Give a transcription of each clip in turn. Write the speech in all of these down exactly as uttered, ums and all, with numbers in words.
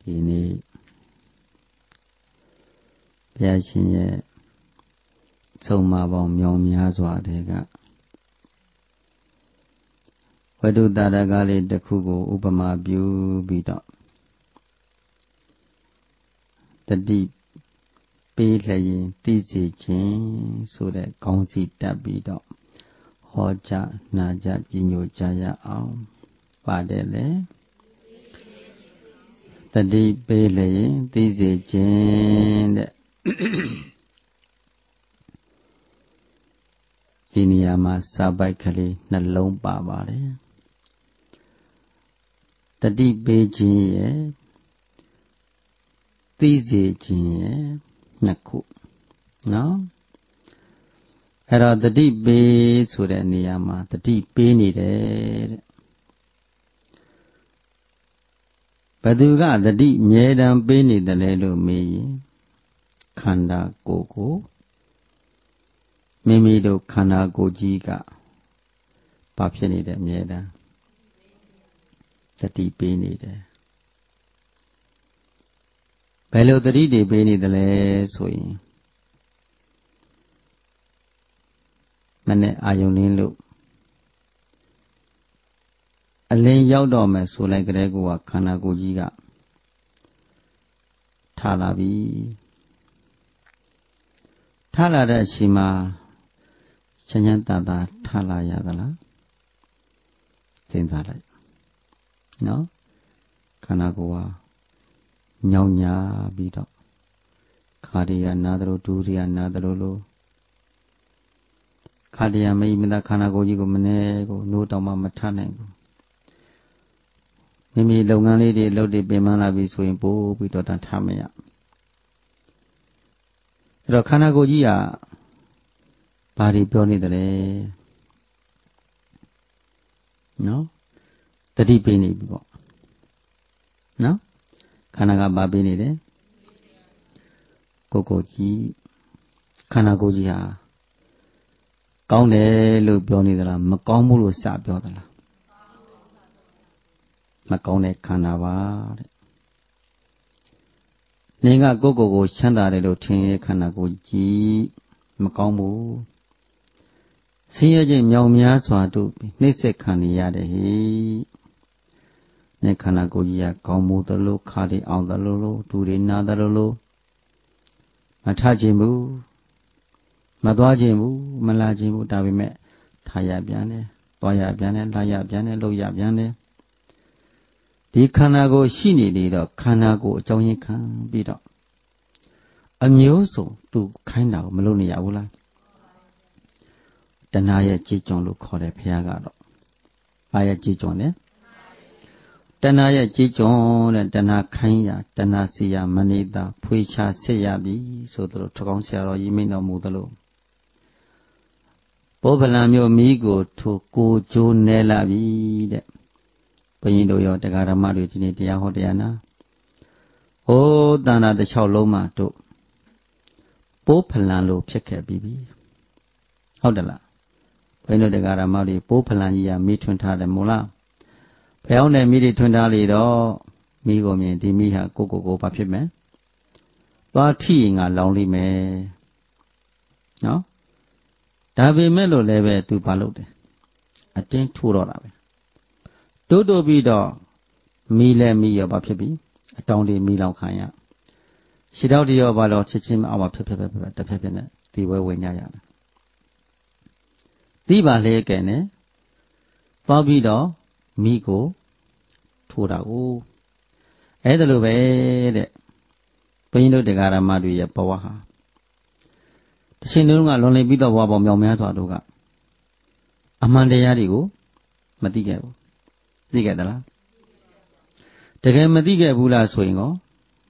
ဒီနေ့ဘုရားရှင်ရဲ့ဆုံးမပေါင်းမြောင်များစွာတဲ့ကဝတ္ထုတာရကလေးတစ်ခုကိုဥပမာပြုပြီးတော့တတိပေးလျင်သိစေခြင်းဆိုတဲ့ခေါင်းစီတက်ပြီးတော့ဟောကြားနာကြားကြီးညိုကြရအောင်ပါတယ်လေတတိပေးလျင်သိစေခြင်းတဲ့ဒီနေရာမှာစာပိုက်ကလေးနှလုံးပါပါတယ်တတိပေးခြင်းရဲ့သိစေခြင်းရဲ့နှစ်ခုနော်အဲ့တော့တတိပေးဆိုတဲ့နေရာမှာတတိပေးနေတယ်တဲ့ဘယ်သူကတတိအမြဲတမ်းပေးနေတယ်လဲလို့မေးရင်ခန္ဓာကိုယ်ကိုမိမိတို့ခန္ဓာကိုယ်ကြီးကဘာဖြစ်နေတယ်အမြဲတမ်းတတိပေးနေတယ်ဘယ်လိုတတိတွေပေးနေတယ်လဲဆိုရင်မနဲ့အာယုန်လင်းလို့အလင်းရောက်တော့မယ်ဆိုလိုက်ကြတဲ့ကောခန္ဓာကိုယ်ကြီးကထလာပြီထလာတဲ့အချိန်မှာချမ်းချမ်းသာသာထလာရသလားစဉ်းစားလိုက်နော်ခန္ဓာကိုယ်ဟာညောင်ညာပြီးတော့ခါရရနာသလိုဒူရရနာသလိုလိုခါရရမိမသာခန္ဓာကိုယ်ကြီးကိုမနေကိုနိုးတောင်မှမထနိုင်ဘူးမိမိလုပ်ငန်းလေးတွေလုပ်တွေပြင်ပန်းလာပြီဆိုရင်ပို့ပြီးတော့တန်းထားမရအဲ့တော့ခန္ဓာကိုယ်ကြီးကဘာတွေပြောနေတယ်လဲနော်တတိပေးနေပြီပေါ့နော်ခန္ဓာကဘာပေးနေတယ်ကိုယ်ကိုယ်ကြီးခန္ဓာကိုယ်ကြီးဟာကောင်းတယ်လို့ပြောနေသလားမကောင်းဘူးလို့စပြောသလားမကောင်းတဲ့ခန္ဓာပါတဲ့နင်ကကိုယ်ကိုယ်ကိုချမ်းသာတယ်လို့ထင်ရဲ့ခန္ဓာကိုယ်ကြီးမကောင်းဘူးဆင်းရဲခြင်းမြောင်များစွာတို့နှိမ့်ဆက်ခံနေရတယ်ဟိနဲ့ခန္ဓာကိုယ်ကြီးကကောင်းမှုသလိုခါလေးအောင်သလိုလိုဒူတွေနာသလိုလိုမထခြင်းဘူးမသွားခြင်းဘူးမလာခြင်းဘူးဒါပေမဲ့ထားရပြန်တယ်သွားရပြန်တယ်လာရပြန်တယ်လှုပ်ရပြန်တယ်ဒီခန္ဓာကိုယ်ရှိနေလေတော့ခန္ဓာကိုယ်အကြောင်းရင်းခံပြီးတော့အမျိုးစုံသူခိုင်းတာကိုမလုပ်နေရဘူးလားတဏှာရဲ့ကြည်ကြွလို့ခေါ်တယ်ဘုရားကတော့ဘာရဲ့ကြည်ကြွလဲတဏှာရဲ့ကြည်ကြွတဲ့တဏှာခိုင်းရတဏှာစီရမနေတာဖွေချဆက်ရပြီဆိုသလိုထကောင်းဆရာတော်ကြီးမိန့်တော်မူသလိုဘောဗလံမျိုးမိကိုထိုကိုကျိုးနဲလာပြီတဲ့ဘုန်းကြီးတို့ရောတရားဓမ္မတွေဒီနေ့တရားဟောတရားနာဟိုးတဏှာတစ်ချောင်းလုံးမှတို့ပိုးဖလံလို့ဖြစ်ခဲ့ပြီးပြီဟုတ်တယ်လားဘုန်းကြီးတို့တရားဓမ္မတွေပိုးဖလံကြီးကမိထွန်းထားတယ်မို့လားဖျောင်းတဲ့မိတွေထွန်းထားလေတော့မိကိုမြင်ဒီမိဟာကိုကိုကိုဘာဖြစ်မယ်သွားထိရင်ကလောင်းလိမ့်မယ်နော်ဒါပေမဲ့လို့လည်းပဲသူဘာလုပ်တယ်အတင်းထိုးတော့တာပဲတိုးတိုးပြီးတော့မိလဲမိရောဘာဖြစ်ပြီအတောင်တွေမိလောင်ခံရရှစ်တောက်တရောဘာလို့ချက်ချင်းမအောင်ပါဖြစ်ဖြစ်ဖြစ်တစ်ဖက်ဖက်နဲ့ဒီဝဲဝင်ကြရတယ်ဒီပါလေကဲနဲ့သွားပြီးတော့မိကိုထိုးတာကိုအဲ့ဒါလိုပဲတဲ့ဘုန်းကြီးတို့တရားဓမ္မတွေရဲ့ဘဝဟာတချိန်လုံးကလွန်လည်ပြီးတော့ဘဝပေါင်းမြောင်များစွာတို့ကအမှန်တရားတွေကိုမသိခဲ့ဘူးသိခဲ့သလားတကယ်မသိခဲ့ဘူးလားဆိုရင်ကော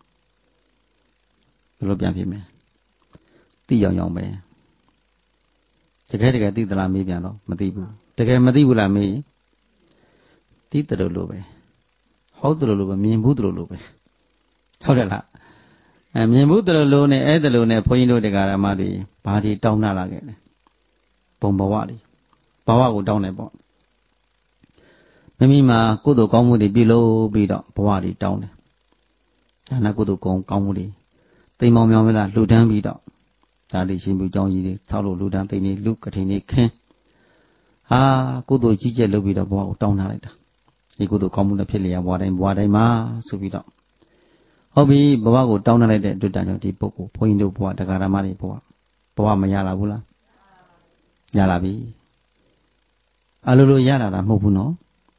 ဘယ်လိုပြန်ဖြစ်မလဲသိအောင်အောင်ပဲတကယ်တကယ်သိသလားမေးပြန်တော့မသိဘူးတကယ်မသိဘူးလားမေးရင်သိတယ်လို့လို့ပဲဟုတ်တယ်လို့လို့ပဲမြင်ဘူးတယ်လို့လို့ပဲဟုတ်တယ်လားအဲမြင်ဘူးတယ်လို့လို့နဲ့အဲ့တယ်လို့နဲ့ဘုန်းကြီးတို့တရားဓမ္မတွေဘာတွေတောင်းတလာခဲ့လဲဘုံဘဝတွေဘဝကိုတောင်းတယ်ပေါ့မိမိမှာကုသိုလ်ကောင်းမှုတွေပြုလုပ်ပြီးတော့ဘဝတွေတောင်းတယ်ဒါနကုသိုလ်ကောင်းကောင်းမှုတွေတိမ်မောင်မြောင်မလားလှူဒန်းပြီးတော့ဒါတွေရှင်ပြုကြောင်းကြီးတွေဆောက်လို့လှူဒန်းသိနေလူကထိန်နေခင်းဟာကုသိုလ်ကြီးကျယ်လုပ်ပြီးတော့ဘဝကိုတောင်းထားလိုက်တာဒီကုသိုလ်ကောင်းမှုနဲ့ဖြစ်လျက်ဘဝတိုင်းဘဝတိုင်းမှာဆိုပြီးတော့ဟုတ်ပြီဘဝကိုတောင်းထားလိုက်တဲ့အတွက်ကြောင့်ဒီပုဂ္ဂိုလ်ဘုန်းကြီးတို့ဘဝတရားဓမ္မတွေဘဝဘဝမရလာဘူးလားရလာပြီအလိုလိုရလာတာမဟုတ်ဘူးနော်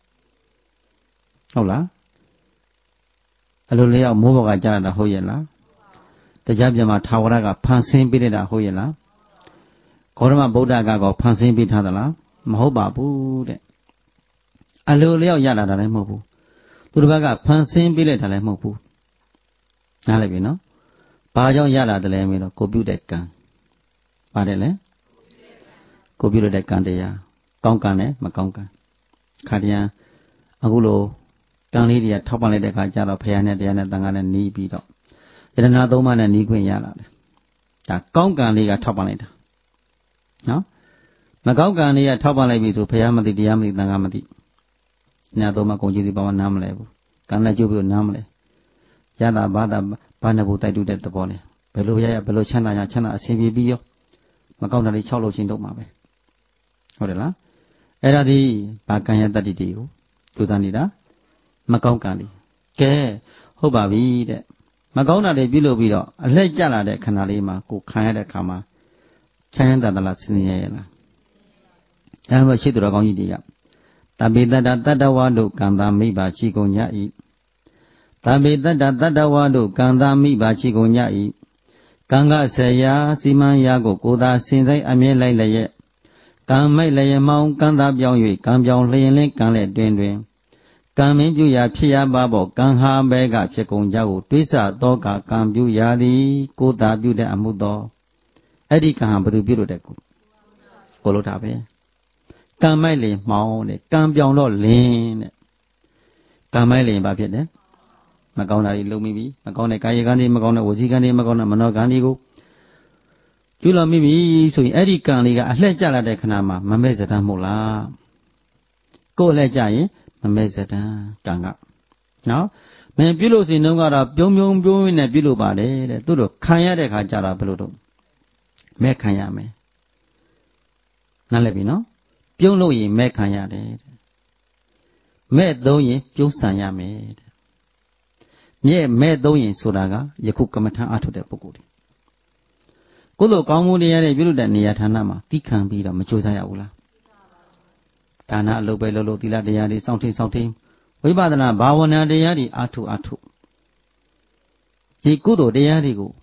ဟုတ်လားအလိုလိုရောက်မိုးဘော်ကကြားလာတာဟုတ်ရဲ့လားတရားပြန်မှာထာဝရကဖန်ဆင်းပေးတာဟုတ်ရဲ့လားဂေါရမဗုဒ္ဓကကောဖန်ဆင်းပေးထားသလားမဟုတ်ပါဘူးတဲ့အလိုလိုရောက်ရလာတာလည်းမဟုတ်ဘူးသူတစ်ပတ်ကဖန်ဆင်းပေးလိုက်တာလည်းမဟုတ်ဘူးနားလည်ပြီနော်ဘာကြောင့်ရလာတယ်လဲမင်းတော့ကိုပြုတဲ့ကံပါတယ်လေကိုပြုတဲ့ကံတရားကောင်းကံနဲ့မကောင်းကံခါတည်းအခုလိုကံလေးတွေကထောက်ပံ့လိုက်တဲ့အခါကျတော့ဖရာနဲ့တရားနဲ့တန်ခါနဲ့နီးပြီးတော့ယတနာသုံးပါးနဲ့နီးခွင့်ရလာတယ်ဒါကောင်းကံလေးကထောက်ပံ့လိုက်တာနော်မကောင်းကံလေးကထောက်ပံ့လိုက်ပြီဆိုဖရာမသိတရားမသိတန်ခါမသိညာသုံးပါးကုန်ကြည့်စီပါမနားမလဲဘူးကံနဲ့ကျုပ်ပြီးနားမလဲရတာဘာသာဘာနဲ့ဘူးတိုက်တူတဲ့သဘောနဲ့ဘယ်လိုရရဘယ်လိုချမ်းသာရချမ်းသာအဆင်ပြေပြီးရောမကောင်းတာလေး၆လို့ရှင်းတော့မှာပဲဟုတ်တယ်လားအဲ့ဒါဒီဘာကံရတတ္တိတွေကိုသူသားနေတာမကောင်းကံလေးကဲဟုတ်ပါပြီတဲ့မကောင်းတာတွေပြုလုပ်ပြီးတော့အလှည့်ကျလာတဲ့ခန္ဓာလေးမှာကိုခံရတဲ့ခါမှာချမ်းသာသလားဆင်းရဲရလားဒါမှမဟုတ်ရှိသူတော်ကောင်းကြီးတွေကတပိတ္တတတ္တဝါတို့ကံသာမိဘရှိကုန်ကြ၏တပိတ္တတတ္တဝါတို့ကံသာမိဘရှိကုန်ကြ၏ကံကဆေရာစီမံရာကိုကိုသာစင်ဆိုင်အမြဲလိုက်လျက်ကံမိုက်လျက်မောင်းကံသာပြောင်း၍ကံပြောင်းလျင်လင်းကံလက်တွင်တွင်ကံမင်းပြုရာဖြစ်ရပါဘောကံဟာဘဲကဖြစ်ကုန်ကြကိုတွေးဆသောကကံပြုရာသည်ကိုသာပြုတဲ့အမှုသောအဲ့ဒီကံဟာဘယ်သူပြုလို့တဲ့ကိုကိုလို့တာပဲကံမိုက်လျင်မောင်းတဲ့ကံပြောင်းတော့လင်းတဲ့ကံမိုက်လျင်ဘာဖြစ်တယ်မကောင်းတာတွေလုံးမိပြီမကောင်းတဲ့ကာယကံတွေမကောင်းတဲ့ဝစီကံတွေမကောင်းတဲ့မနောကံတွေကိုကျူးလွန်မိပြီဆိုရင်အဲ့ဒီကံလေးကအလှည့်ကျလာတဲ့ခဏမှာမမဲ့ဇဒံမဟုတ်လားကိုယ်လှည့်ကျရင်မမဲ့ဇဒံကံကနော်မင်းပြုလို့စီနှုံးကတော့ပြုံးပြုံးပြုံးနဲ့ပြုလို့ပါတယ်တဲ့သူတို့ခံရတဲ့ခါကျတော့ဘယ်လိုတော့မဲ့ခံရမယ်နားလည်ပြီနော်ပြုံးလို့ရင်မဲ့ခံရတယ်တဲ့မဲ့သုံးရင်ပြုံးဆန်ရမယ်တဲ့မြဲမဲ့သုံးရင်ဆိုတာကယခုကမ္မထအထုတ်တဲ့ပုဂ္ဂိုလ်တွေကိုယ်လိုကောင်းမှုတရားတွေပြုလုပ်တဲ့နေရာဌာနမှာတိခံပြီးတော့မကြိုးစားရဘူးလားဒါနအလုပ်ပဲလုပ်လို့သီလတရားတွေစောင့်ထိန်စောင့်ထိန်ဝိပဿနာဘာဝနာတရားတွေအထုအထုဒီကုသိုလ်တရားတွေကို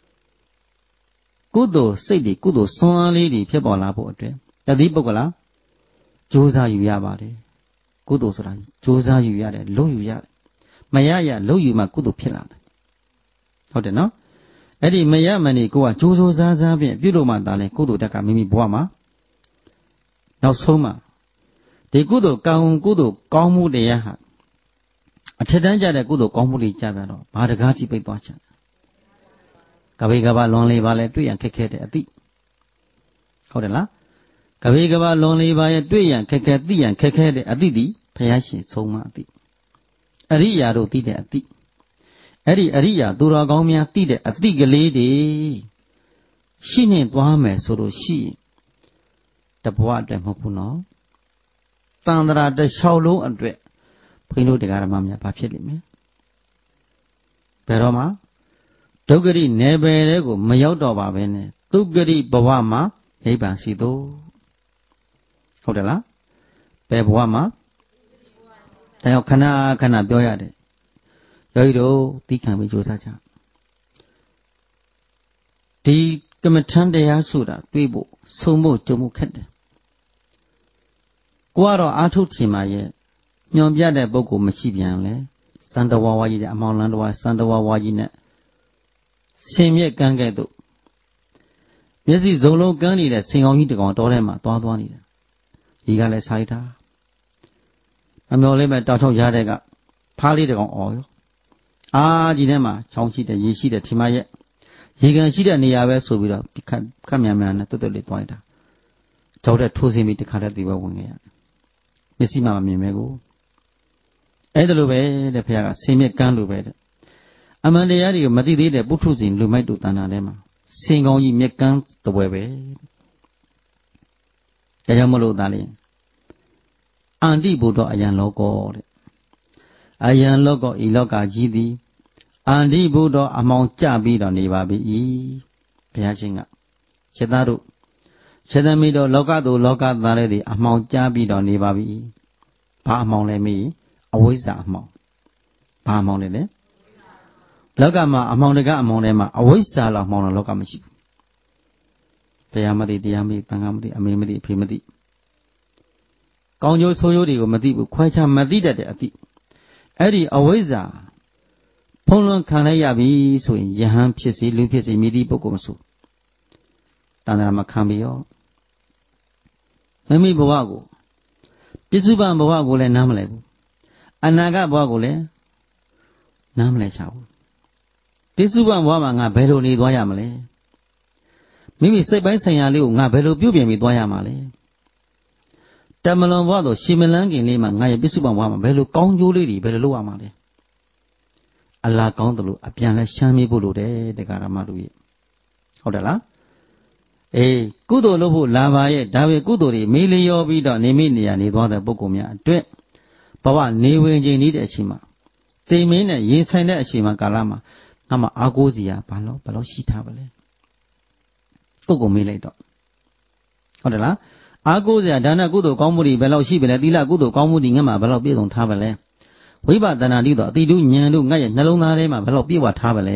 ကုသိုလ်စိတ်တွေကုသိုလ်စွမ်းအားလေးတွေဖြစ်ပေါ်လာဖို့အတွက်တတိပုဂ္ဂလာကြိုးစားယူရပါတယ်ကုသိုလ်ဆိုတာကြိုးစားယူရတယ်လုပ်ယူရတယ်မရရလုပ်ယူမှကုသိုလ်ဖြစ်လာတယ်ဟုတ်တယ်နော်အဲ့ဒီမရမနေကိုကကြိုးစိုးစားစားဖြင့်ပြုလို့မှသာလဲကုသိုလ်တက်ကမိမိဘဝမှာနောက်ဆုံးမှာဒီကုသိုလ်ကောင်းကုသိုလ်ကောင်းမှုတရားဟာအထက်တန်းကြတဲ့ကုသိုလ်ကောင်းမှုတွေကြပြတော့ဘာတကားကြည့်ပိတ်သွားချင်ကဘေကဘာလွန်လေးပါလဲတွေ့ရန်ခက်ခဲတဲ့အသည့်ဟုတ်တယ်လားကဘေကဘာလွန်လေးပါရဲ့တွေ့ရန်ခက်ခဲသိရန်ခက်ခဲတဲ့အသည့်ဒီဘုရားရှင်ဆုံးမအသည့်အရိယာတို့သိတဲ့အသည့်အဲ့ဒီအရိယာသူတော်ကောင်းများသိတဲ့အသည့်ကလေးတွေရှိနေသွားမယ်ဆိုလို့ရှိရင်တဘဝအတွက်မဟုတ်ဘူးနော်တန်ត្រာတစ်လျှောက်လုံးအတွက်ဘုန်းကြီးတို့တရားဓမ္မများဘာဖြစ်လိမ့်မယ်ဘယ်တော့မှဒုက္ခရိနယ်ပယ်တွေကိုမရောက်တော့ပါပဲနဲ့ဒုက္ခရိဘဝမှာနိဗ္ဗာန်ရှိသောဟုတ်တယ်လားဘယ်ဘဝမှာဒါကြောင့်ခဏခဏပြောရတယ်ယောဂီတို့သိခံပြီးကြိုးစားကြဒီကမ္မထံတရားဆိုတာတွေးဖို့ဆုံးဖို့ကြုံမှုခက်တယ်ကိုကတော့အာထုထင်ပါရဲ့ညွန်ပြတဲ့ပုဂ္ဂိုလ်မရှိပြန်လဲစံတဝါဝါကြီးတဲ့အမောင်လန်းတော်စံတဝါဝါကြီးနဲ့ဆင်မြက်ကန်းကဲ့သို့မျက်စိစုံလုံးကန်းနေတဲ့ဆင်ကောင်ကြီးတကောင်တောထဲမှာသွားသွားနေတယ်ဒီကလည်းဆိုင်တာအမျော်လေးမဲ့တောက်ချောက်ရတဲ့ကဖားလေးတကောင်အော်ရောအာဒီထဲမှာချောင်းရှိတဲ့ရေရှိတဲ့ထင်မရဲ့ရေကန်ရှိတဲ့နေရာပဲဆိုပြီးတော့ခက်ခက်မြန်မြန်နဲ့တွတ်တွတ်လေးသွားလိုက်တာကြောက်တဲ့ထိုးစင်းပြီးတခါတည်းဒီဘဝင်ခဲ့ရတယ်မျက်စိမှမမြင်ပဲကိုအဲ့ဒါလိုပဲတဲ့ဘုရားကဆင်မြက်ကန်းလိုပဲတဲ့အမှန်တရားတွေကိုမသိသေးတဲ့ပုထုဇဉ်လူမိုက်တို့တဏ္ဍာထဲမှာစင်ကောင်းကြီးမြက်ကန်းတပွဲပဲဒါကြောင့်မလို့သားလေအန္တိဘုဒ္ဓအယံလောကောတဲ့အယံလောကောဤလောကကြီးသည်အန္တိဘုဒ္ဓအမောင်ကြပြီးတော့နေပါပြီဘုရားရှင်ကခြေသားတို့ခြေသမီးတို့လောကသူလောကသားတွေအမောင်ကြပြီးတော့နေပါပြီဘာအမောင်လဲမေးအဝိဇ္ဇာအမောင်ဘာအမောင်လဲလဲလောကမှာအမောင်တကအမောင်ထဲမှာအဝိဇ္ဇာလောက်မောင်တော့လောကမရှိဘူးတရားမသိတရားမသိတန်ခါမသိအမေမသိအဖေမသိကောင်းကျိုးဆိုးကျိုးတွေကိုမသိဘူးခွဲခြားမသိတတ်တဲ့အသိအဲ့ဒီအဝိဇ္ဇာဖုံးလွှမ်းခံလိုက်ရပြီဆိုရင်ယဟန်ဖြစ်စေလူဖြစ်စေမိသည့်ပုဂ္ဂိုလ်မဆိုတဏ္ဍာမှာခံပြီးရောမိမိဘဝကိုပစ္စုပန်ဘဝကိုလည်းနားမလဲဘူးအနာဂတ်ဘဝကိုလည်းနားမလဲချဘူးပစ္စုပန်ဘဝမှာငါဘယ်လိုနေသွားရမလဲမိမိစိတ်ပိုင်းဆိုင်ရာလေးကိုငါဘယ်လိုပြုပြင်ပြီးသွားရမှာလဲတမလွန်ဘဝသို့ရှင်မလန်းခင်လေးမှာငါရဲ့ပစ္စုပန်ဘဝမှာဘယ်လိုကောင်းကျိုးလေးတွေဘယ်လိုလုပ်ရမှာလဲအလားကောင်းတယ်လို့အပြန်လဲရှမ်းမိဖို့လိုတယ်တရားဓမ္မတို့ရဲ့ဟုတ်တယ်လားအေးကုသိုလ်လုပ်ဖို့လာပါရဲ့ဒါပေကုသိုလ်တွေမေးလျောပြီးတော့နေမိနေရနေသွားတဲ့ပုဂ္ဂိုလ်များအတွက်ဘဝနေဝင်ခြင်းဤတဲ့အချိန်မှာတိမ်မင်းနဲ့ရင်ဆိုင်တဲ့အချိန်မှာကာလမှာငါမှအာကိုးစီရဘာလို့ဘယ်လိုရှိထားပါလဲကိုယ့်ကိုမေးလိုက်တော့ဟုတ်တယ်လားအာကိုးစီရဒါနကုသိုလ်ကောင်းမှုတွေဘယ်လောက်ရှိပါလဲသီလကုသိုလ်ကောင်းမှုတွေငါမှဘယ်လောက်ပြည့်စုံထားပါလဲဝိပဿနာတိတော့အတိတုဉာဏ်တို့ငါရဲ့နှလုံးသားထဲမှာဘယ်လောက်ပြည့်ဝထားပါလဲ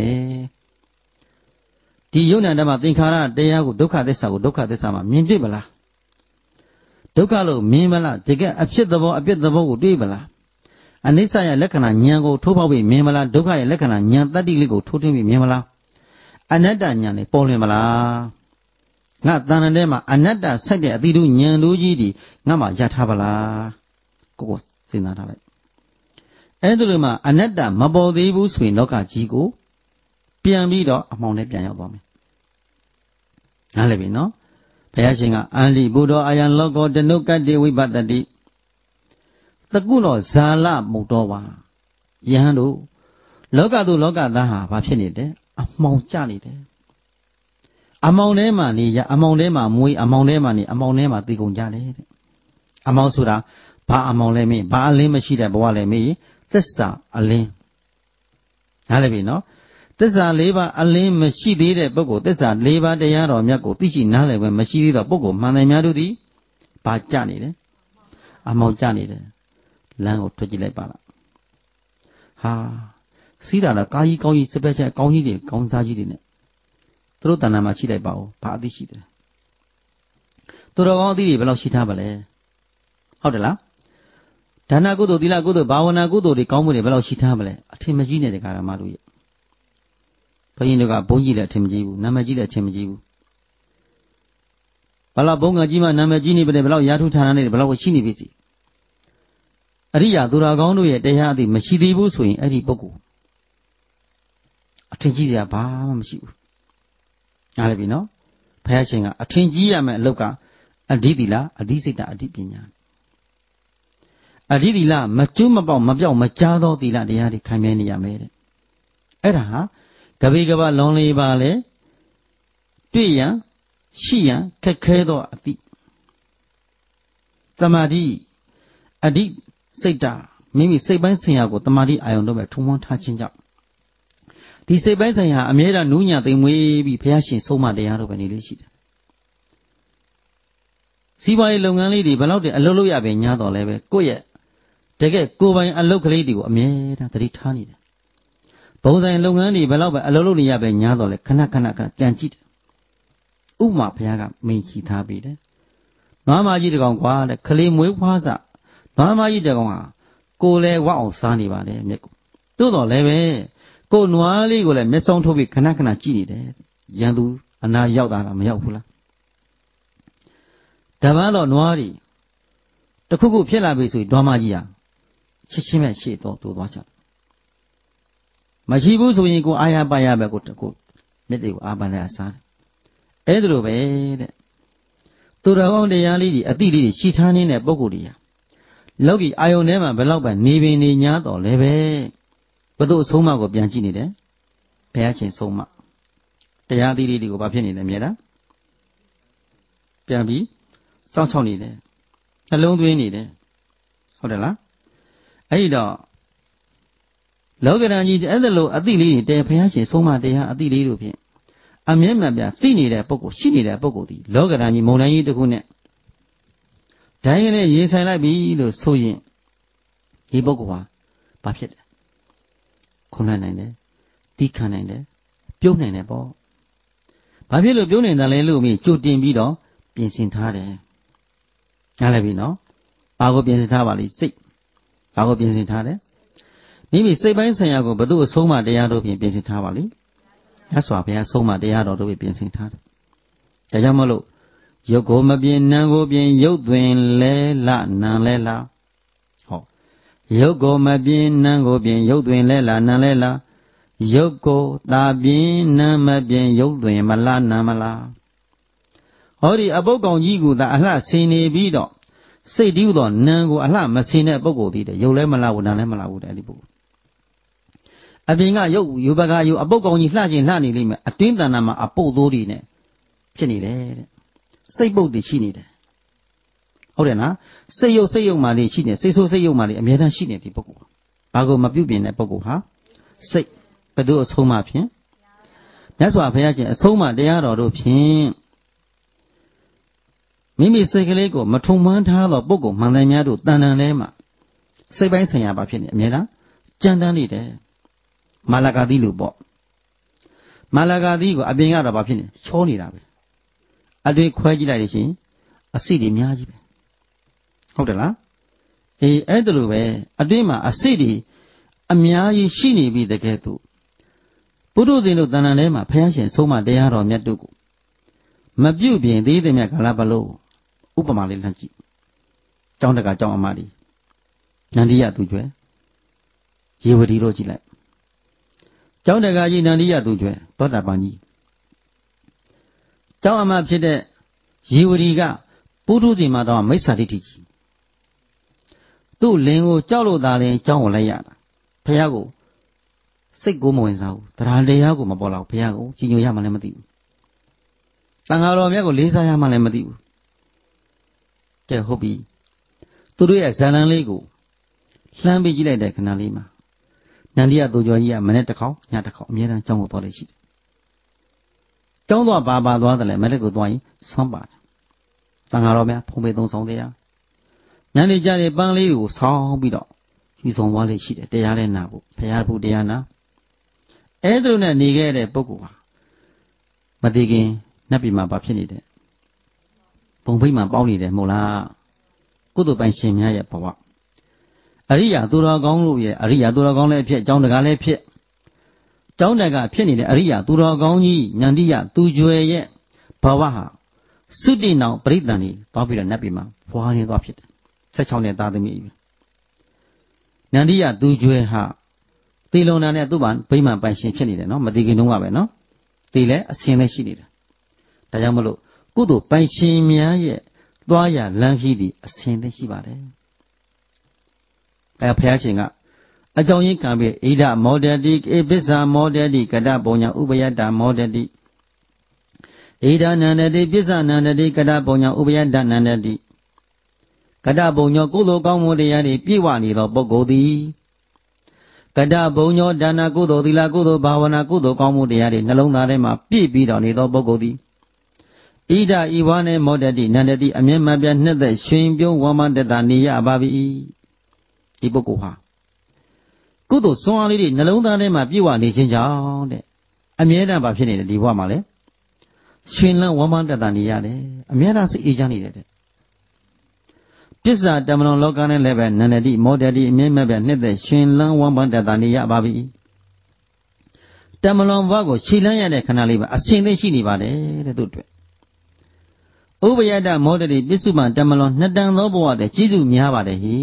ဒီယုံနာဓမ္မသင်္ခါရတရားကိုဒုက္ခသစ္စာကိုဒုက္ခသစ္စာမှာမြင်တွေ့ပလားဒုက္ခလို့မြင်မလားတကယ်အဖြစ်သဘောအပြစ်သဘောကိုတွေ့ပလားအနိစ္စရဲ့လက္ခဏာဉာဏ်ကိုထိုးပေါက်ပြီးမြင်မလားဒုက္ခရဲ့လက္ခဏာဉာဏ်တတ္တိလေးကိုထိုးထွင်းပြီးမြင်မလားအနတ္တဉာဏ်နဲ့ပေါ်လွင်မလားငါတဏ္ဍာထဲမှာအနတ္တစိုက်တဲ့အတိတုဉာဏ်တို့ကြီးဒီငါမှရထားပါလားကိုကိုစဉ်းစားထားလိုက်အဲ့ဒါလိုမှအနတ္တမပေါ်သေးဘူးဆိုရင်လောကကြီးကိုပြန်ပြီးတော့အမှောင်နဲ့ပြန်ရောက်သွားမယ်နားလည်ပြီနော်ဘုရားရှင်ကအန္တိဘုဒ္ဓအာယံလောကောတနုကတ္တိဝိပတ္တိတကုလောဇာလမုတ်တော်ပါယဟန်တို့လောကသူလောကသားဟာဘာဖြစ်နေတယ်အမှောင်ကျနေတယ်အမှောင်ထဲမှာနေရအမှောင်ထဲမှာမွေးအမှောင်ထဲမှာနေအမှောင်ထဲမှာတည်ကုန်ကြတယ်တဲ့အမှောင်ဆိုတာဘာအမှောင်လဲမင်းဘာအလင်းမရှိတဲ့ဘဝလဲမင်းသစ္စာအလင်းနားလည်ပြီနော်သစ္စာလေးပါးအလင်းမရှိသေးတဲ့ပုဂ္ဂိုလ်သစ္စာလေးပါးတရားတော်မြတ်ကိုသိရှိနားလည်ခွင့်မရှိသေးသောပုဂ္ဂိုလ်မှန်တယ်များတို့သည်ဘာကြနေတယ်အမှောင်ကြနေတယ်လမ်းကိုထွက်ကြည့်လိုက်ပါလားဟာစီးတာလားကားကြီးကောင်းကြီးစပက်ချက်ကောင်းကြီးတွေကောင်းစားကြီးတွေနဲ့သူတို့တဏ္ဍာမှာရှိလိုက်ပါဦးဘာအသိရှိတယ်သူတော်ကောင်းအသိတွေဘယ်လောက်ရှိထားပါလဲဟုတ်တယ်လားဒါနကုသိုလ်သီလကုသိုလ်ဘာဝနာကုသိုလ်တွေကောင်းမှုတွေဘယ်လောက်ရှိထားပါလဲအထင်မကြီးနဲ့တရားဓမ္မတို့ရဲ့ဘုန်းကြီးတို့ကဘုန်းကြီးလည်းအထင်မကြီးဘူးနာမည်ကြီးလည်းအထင်မကြီးဘူးဘလောက်ဘုန်းကကြီးမှနာမည်ကြီးနေပြီဘလောက်ရာထုဌာနနဲ့ဘလောက်ရှိနေပြီစီအရိယာသူတော်ကောင်းတို့ရဲ့တရားအသိမရှိသေးဘူးဆိုရင်အဲ့ဒီပုဂ္ဂိုလ်အထင်ကြီးစရာဘာမှမရှိဘူးနားလည်ပြီနော်ဘုရားရှင်ကအထင်ကြီးရမယ်အလုပ်ကအဓိသီလအဓိစိတ်တအဓိပညာအဓိသီလမကျွမပေါက်မပြောက်မကြားသောသီလတရားတွေခိုင်မြဲနေရမယ်တဲ့အဲ့ဒါဟာကပိကပလွန်လေးပါလေတွေ့ရန်ရှိရန်ခက်ခဲသောအတိသမာဓိအဓိစိတ်တာမိမိစိတ်ပိုင်းဆိုင်ရာကိုသမာဓိအာယုံတော့ပဲထုံမွန်းထားခြင်းကြောင့်ဒီစိတ်ပိုင်းဆိုင်ရာအမြဲတမ်းနူးညံ့သိမ်မွေးပြီးဘုရားရှင်ဆုံးမတရားတော့ပဲနေလေးရှိတယ်စီးပွားရေးလုပ်ငန်းလေးတွေဘယ်လောက်တည်းအလုပ်လုပ်ရပဲညားတော်လဲပဲကိုယ့်ရဲ့တကယ်ကိုယ်ပိုင်အလုပ်ကလေးတွေကိုအမြဲတမ်းသတိထားနေတယ်ဘုံဆိုင်လုပ်ငန်းတွေဘယ်လောက်ပဲအလုပ်လုပ်နေရပဲညားတော်လဲခဏခဏခဏပြန်ကြည့်တယ်ဥပမာဘုရားကမိန်ချီထားပြီးတယ်နွားမကြီးတကောင်ကွာတဲ့ခလေးမွေးဖွားစနွားမကြီးတကောင်ဟာကိုယ်လဲဝအောင်စားနေပါလေမြက်ကိုသို့တော်လည်းပဲကိုယ်နွားလေးကိုလည်းမျက်စောင်းထုတ်ပြီးခဏခဏကြည့်နေတယ်ရန်သူအနာရောက်တာလားမရောက်ဘူးလားတပန်းတော့နွားတွေတခုခုဖြစ်လာပြီဆိုရင်နွားမကြီးဟာချစ်ချင်းပဲရှေ့တော့တိုးသွားကြတယ်မရှိဘူးဆိုရင်ကိုအာရပါရပဲကိုကိုမြက်တွေကိုအာပါလဲစားတယ်အဲ့ဒါလိုပဲတဲ့သူတော်ကောင်းတရားလေးတွေအတိလေးတွေရှိထားနေတဲ့ပုဂ္ဂိုလ်တွေဟာလောကီအာယုန်ထဲမှာဘယ်တော့ပဲနေပင်နေညာတော့လည်းပဲဘုသူ့အဆုံးအမကိုပြန်ကြည့်နေတယ်ဘုရားရှင်ဆုံးမတရားသီးလေးတွေကိုဘာဖြစ်နေလဲအမြဲတမ်းပြန်ပြီးစောင့်ချောက်နေတယ်နှလုံးသွင်းနေတယ်ဟုတ်တယ်လားအဲ့ဒီတော့လောကဓာတ်ကြီးအဲ့ဒါလိုအတိလေးတွေတဲဘုရားရှင်ဆုံးမတရားအတိလေးတို့ဖြင့်အမြဲမှန်ပြသိနေတဲ့ပုဂ္ဂိုလ်ရှိနေတဲ့ပုဂ္ဂိုလ်ဒီလောကဓာတ်ကြီးမုံတိုင်းကြီးတစ်ခုနဲ့ဒိုင်းနဲ့ရေဆိုင်လိုက်ပြီလို့ဆိုရင်ဒီပုဂ္ဂိုလ်ဟာဘာဖြစ်တယ်ခုန်နိုင်တယ်တီးခံနိုင်တယ်ပြုံးနိုင်တယ်ပေါ့ဘာဖြစ်လို့ပြုံးနေတာလဲလို့မြည်ကြိုတင်ပြီးတော့ပြင်ဆင်ထားတယ်နားလည်ပြီနော်ဘာကိုပြင်ဆင်ထားပါလိမ့်စိတ်ဘာကိုပြင်ဆင်ထားတယ်မိမိစိတ်ပိုင်းဆိုင်ရာကိုဘု து အဆုံးမတရားတို့ဖြင့်ပြင်ဆင်ထားပါလိမ့်ရသော်ဘုရားဆုံးမတရားတော်တို့ဖြင့်ပြင်ဆင်ထားတယ်ဒါကြောင့်မလို့ရုပ်ကိုမပြင်နာမ်ကိုပြင်ရုပ်တွင်လဲလနာမ်လဲလားဟောရုပ်ကိုမပြင်နာမ်ကိုပြင်ရုပ်တွင်လဲလနာမ်လဲလားရုပ်ကိုသာပြင်နာမ်မပြင်ရုပ်တွင်မလားနာမ်မလားဟောဒီအပုပ်ကောင်ကြီးကသာအလှဆင်နေပြီးတော့စိတ်တည်းဟူသောနာမ်ကိုအလှမဆင်တဲ့ပုဂ္ဂိုလ်သည်တဲ့ရုပ်လဲမလားဘူးနာမ်လဲမလားဘူးတဲ့အဲ့ဒီပုဂ္ဂိုလ်အပြင်ကရုပ်ယူပကယူအပုပ်ကောင်ကြီးလှခြင်းလှနေလိမ့်မယ်အတွင်းတဏ္ဍာမှာအပုပ်သိုးတွေနဲ့ဖြစ်နေတယ်တဲ့စိတ်ပုတ်တွေရှိနေတယ်ဟုတ်တယ်နော်စိတ်ယုတ်စိတ်ယုတ်မှလေးရှိနေစိတ်ဆိုးစိတ်ယုတ်မှလေးအမြဲတမ်းရှိနေဒီပုဂ္ဂိုလ်ဘာကိုမပြုတ်ပြင်တဲ့ပုဂ္ဂိုလ်ဟာစိတ်ဘယ်သူအဆုံးမဖြင့်မြတ်စွာဘုရားရှင်အဆုံးမတရားတော်တို့ဖြင့်မိမိစိတ်ကလေးကိုမထုံမှန်းထားသောပုဂ္ဂိုလ်မှန်တယ်များတို့တန်တန်ထဲမှာစိတ်ပိုင်းဆိုင်ရာဘာဖြစ်နေအမြဲတမ်းကြမ်းတမ်းနေတယ်မာလကာသီလို့ပေါ့မာလကာသီကိုအပြင်ကတော့ဘာဖြစ်နေချောနေတာပဲအတွင်းခွဲကြည့်လိုက်လို့ရှိရင်အစိတွေအများကြီးပဲဟုတ်တယ်လားအေးအဲ့ဒါလိုပဲအတွင်းမှာအစိတွေအများကြီးရှိနေပြီတကယ်သူပုထုဇဉ်တို့တဏ္ဍာထဲမှာဘုရားရှင်ဆုံးမတရားတော်မြတ်တို့ကိုမပြုတ်ပြင်သေးတဲ့မြတ်ကာလဘလို့ဥပမာလေးလှမ်းကြည့်ကျောင်းတကာကျောင်းအမလေးနန္ဒီယသူကျွဲရေဝတီတို့ကြည့်လိုက်ကျောင်းတကာကြီးနန္ဒီယသူကျွဲသောတာပန်ကြီးကျောင်းအမဖြစ်တဲ့ရေဝတီကပုထုဇဉ်မှာတော့မိစ္ဆာဒိဋ္ဌိကြီးသူ့လင်ကိုကြောက်လို့သာလင်ကျောင်းကိုလိုက်ရတာဘုရားကိုစိတ်ကိုမဝင်စားဘူးတရားတရားကိုမပေါ်တော့ဘုရားကိုကြီးညိုရမှလည်းမသိဘူးတန်ဃာတော်မြတ်ကိုလေးစားရမှလည်းမသိဘူးကဲဟုတ်ပြီသူတို့ရဲ့ဇာလံလေးကိုလှမ်းပြီးကြည့်လိုက်တဲ့ခဏလေးမှာနန္ဒီယသူကျော်ကြီးကမနေ့တစ်ခေါက်ညတစ်ခေါက်အမြဲတမ်းကျောင်းကိုသွားလေရှိတယ်ကျောင်းသွားပါပါသွားတယ်လေမနေ့ကသွားရင်ဆွမ်းပါတယ်တန်ဃာတော်များဖုံးပေသုံးဆောင်တရားညနေကျတဲ့ပန်းလေးကိုဆောင်းပြီးတော့ယူဆောင်သွားလေရှိတယ်တရားလဲနာဖို့ဘုရားဖို့တရားနာအဲ့ဒါလိုနဲ့နေခဲ့တဲ့ပုဂ္ဂိုလ်ဟာမသိခင်နတ်ပြည်မှာဘာဖြစ်နေတယ်ဘုံဖိတ်မှာပေါင်းနေတယ်မဟုတ်လားကုသိုလ်ပိုင်ရှင်များရဲ့ဘဝအရိယာသူတော်ကောင်းတို့ရဲ့အရိယာသူတော်ကောင်းလည်းဖြစ်အကြောင်းတကားလည်းဖြစ်ကျောင်းတကာဖြစ်နေတဲ့အရိယာသူတော်ကောင်းကြီးနန္ဒီယသူကျွယ်ရဲ့ဘဝဟာသုတိနောင်ပရိသန်ကြီးသွားပြီးတော့နတ်ပြည်မှာဖွားနေသွားဖြစ်တယ်ဆက်ချောင်းနဲ့သားသမီးပဲနန္ဒီယသူကျွယ်ဟာတေလုံနာနဲ့သူ့ဘာဗိမာန်ပိုင်ရှင်ဖြစ်နေတယ်နော်မသိခင်တုန်းကပဲနော်တေလဲအစင်းလည်းရှိနေတယ်ဒါကြောင့်မလို့ကုသိုလ်ပိုင်ရှင်များရဲ့သွားရလမ်းခီးသည်အစင်းလည်းရှိပါတယ်အဲဘုရားရှင်ကအကြောင်းရင်းကံပြီးဣဒမောဒတိဧပစ္ဆာမောဒတိကတပုံညာဥပယတ္တမောဒတိဣဒနန္ဒတိပစ္ဆာနန္ဒတိကတပုံညာဥပယတ္တနန္ဒတိကတပုံညောကုသိုလ်ကောင်းမှုတရားတွေပြည့်ဝနေသောပုဂ္ဂိုလ်သည်ကတပုံညောဒါနကုသိုလ်သီလကုသိုလ်ဘာဝနာကုသိုလ်ကောင်းမှုတရားတွေနှလုံးသားထဲမှာပြည့်ပြီးတော်နေသောပုဂ္ဂိုလ်သည်ဣဒဤဝါနေမောဒတိနန္ဒတိအမျက်မှပြနှစ်သက်ရှင်ပြုံးဝမ်းမတတနေရပါပြီဒီပုဂ္ဂိုလ်ဟာကုသိုလ်စွမ်းအားလေးတွေနှလုံးသားထဲမှာပြည့်ဝနေခြင်းကြောင့်တဲ့အမြဲတမ်းဘာဖြစ်နေတယ်ဒီဘဝမှာလဲရှင်လန်းဝမ်းမတတနေရတယ်အမြဲတမ်းစိတ်အေးချမ်းနေတယ်တဲ့ပစ္စာတမလွန်လောကနဲ့လည်းပဲနန္ဒတိမောဒတိအမြဲမှပြနှစ်သက်ရှင်လန်းဝမ်းမတတနေရပါပြီတမလွန်ဘဝကိုရှည်လန်းရတဲ့ခဏလေးပါအစဉ်သိရှိနေပါတယ်တဲ့သူတို့ဥပယတ္တမောဒတိပစ္စုပန်တမလွန်နှစ်တန်သောဘဝတဲ့ကျေးဇူးများပါတယ်ဟိ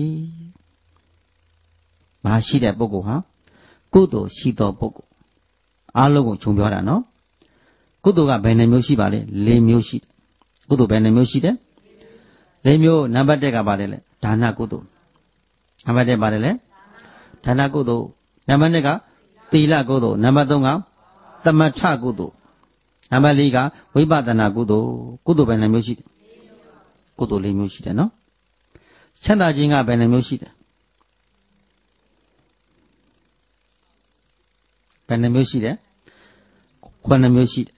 ဘာရှိတဲ့ပုဂ္ဂိုလ်ဟာကုသိုလ်ရှိသောပုဂ္ဂိုလ်အားလုံးကိုခြုံပြောတာနော်ကုသိုလ်ကဘယ်နှမျိုးရှိပါလဲ၄မျိုးရှိတယ်ကုသိုလ်ဘယ်နှမျိုးရှိတယ်၄မျိုးနံပါတ်၁ကပါတယ်လေဒါနကုသိုလ်နံပါတ်၁ပါတယ်လေဒါနကုသိုလ်နံပါတ်၂ကသီလကုသိုလ်နံပါတ်၃ကသမထကုသိုလ်နံပါတ်၄ကဝိပဿနာကုသိုလ်ကုသိုလ်ဘယ်နှမျိုးရှိတယ်ကုသိုလ်၄မျိုးရှိတယ်နော်ချမ်းသာခြင်းကဘယ်နှမျိုးရှိတယ်ဘယ်နှမျိုးရှိတယ်ခုနှစ်မျိုးရှိတယ်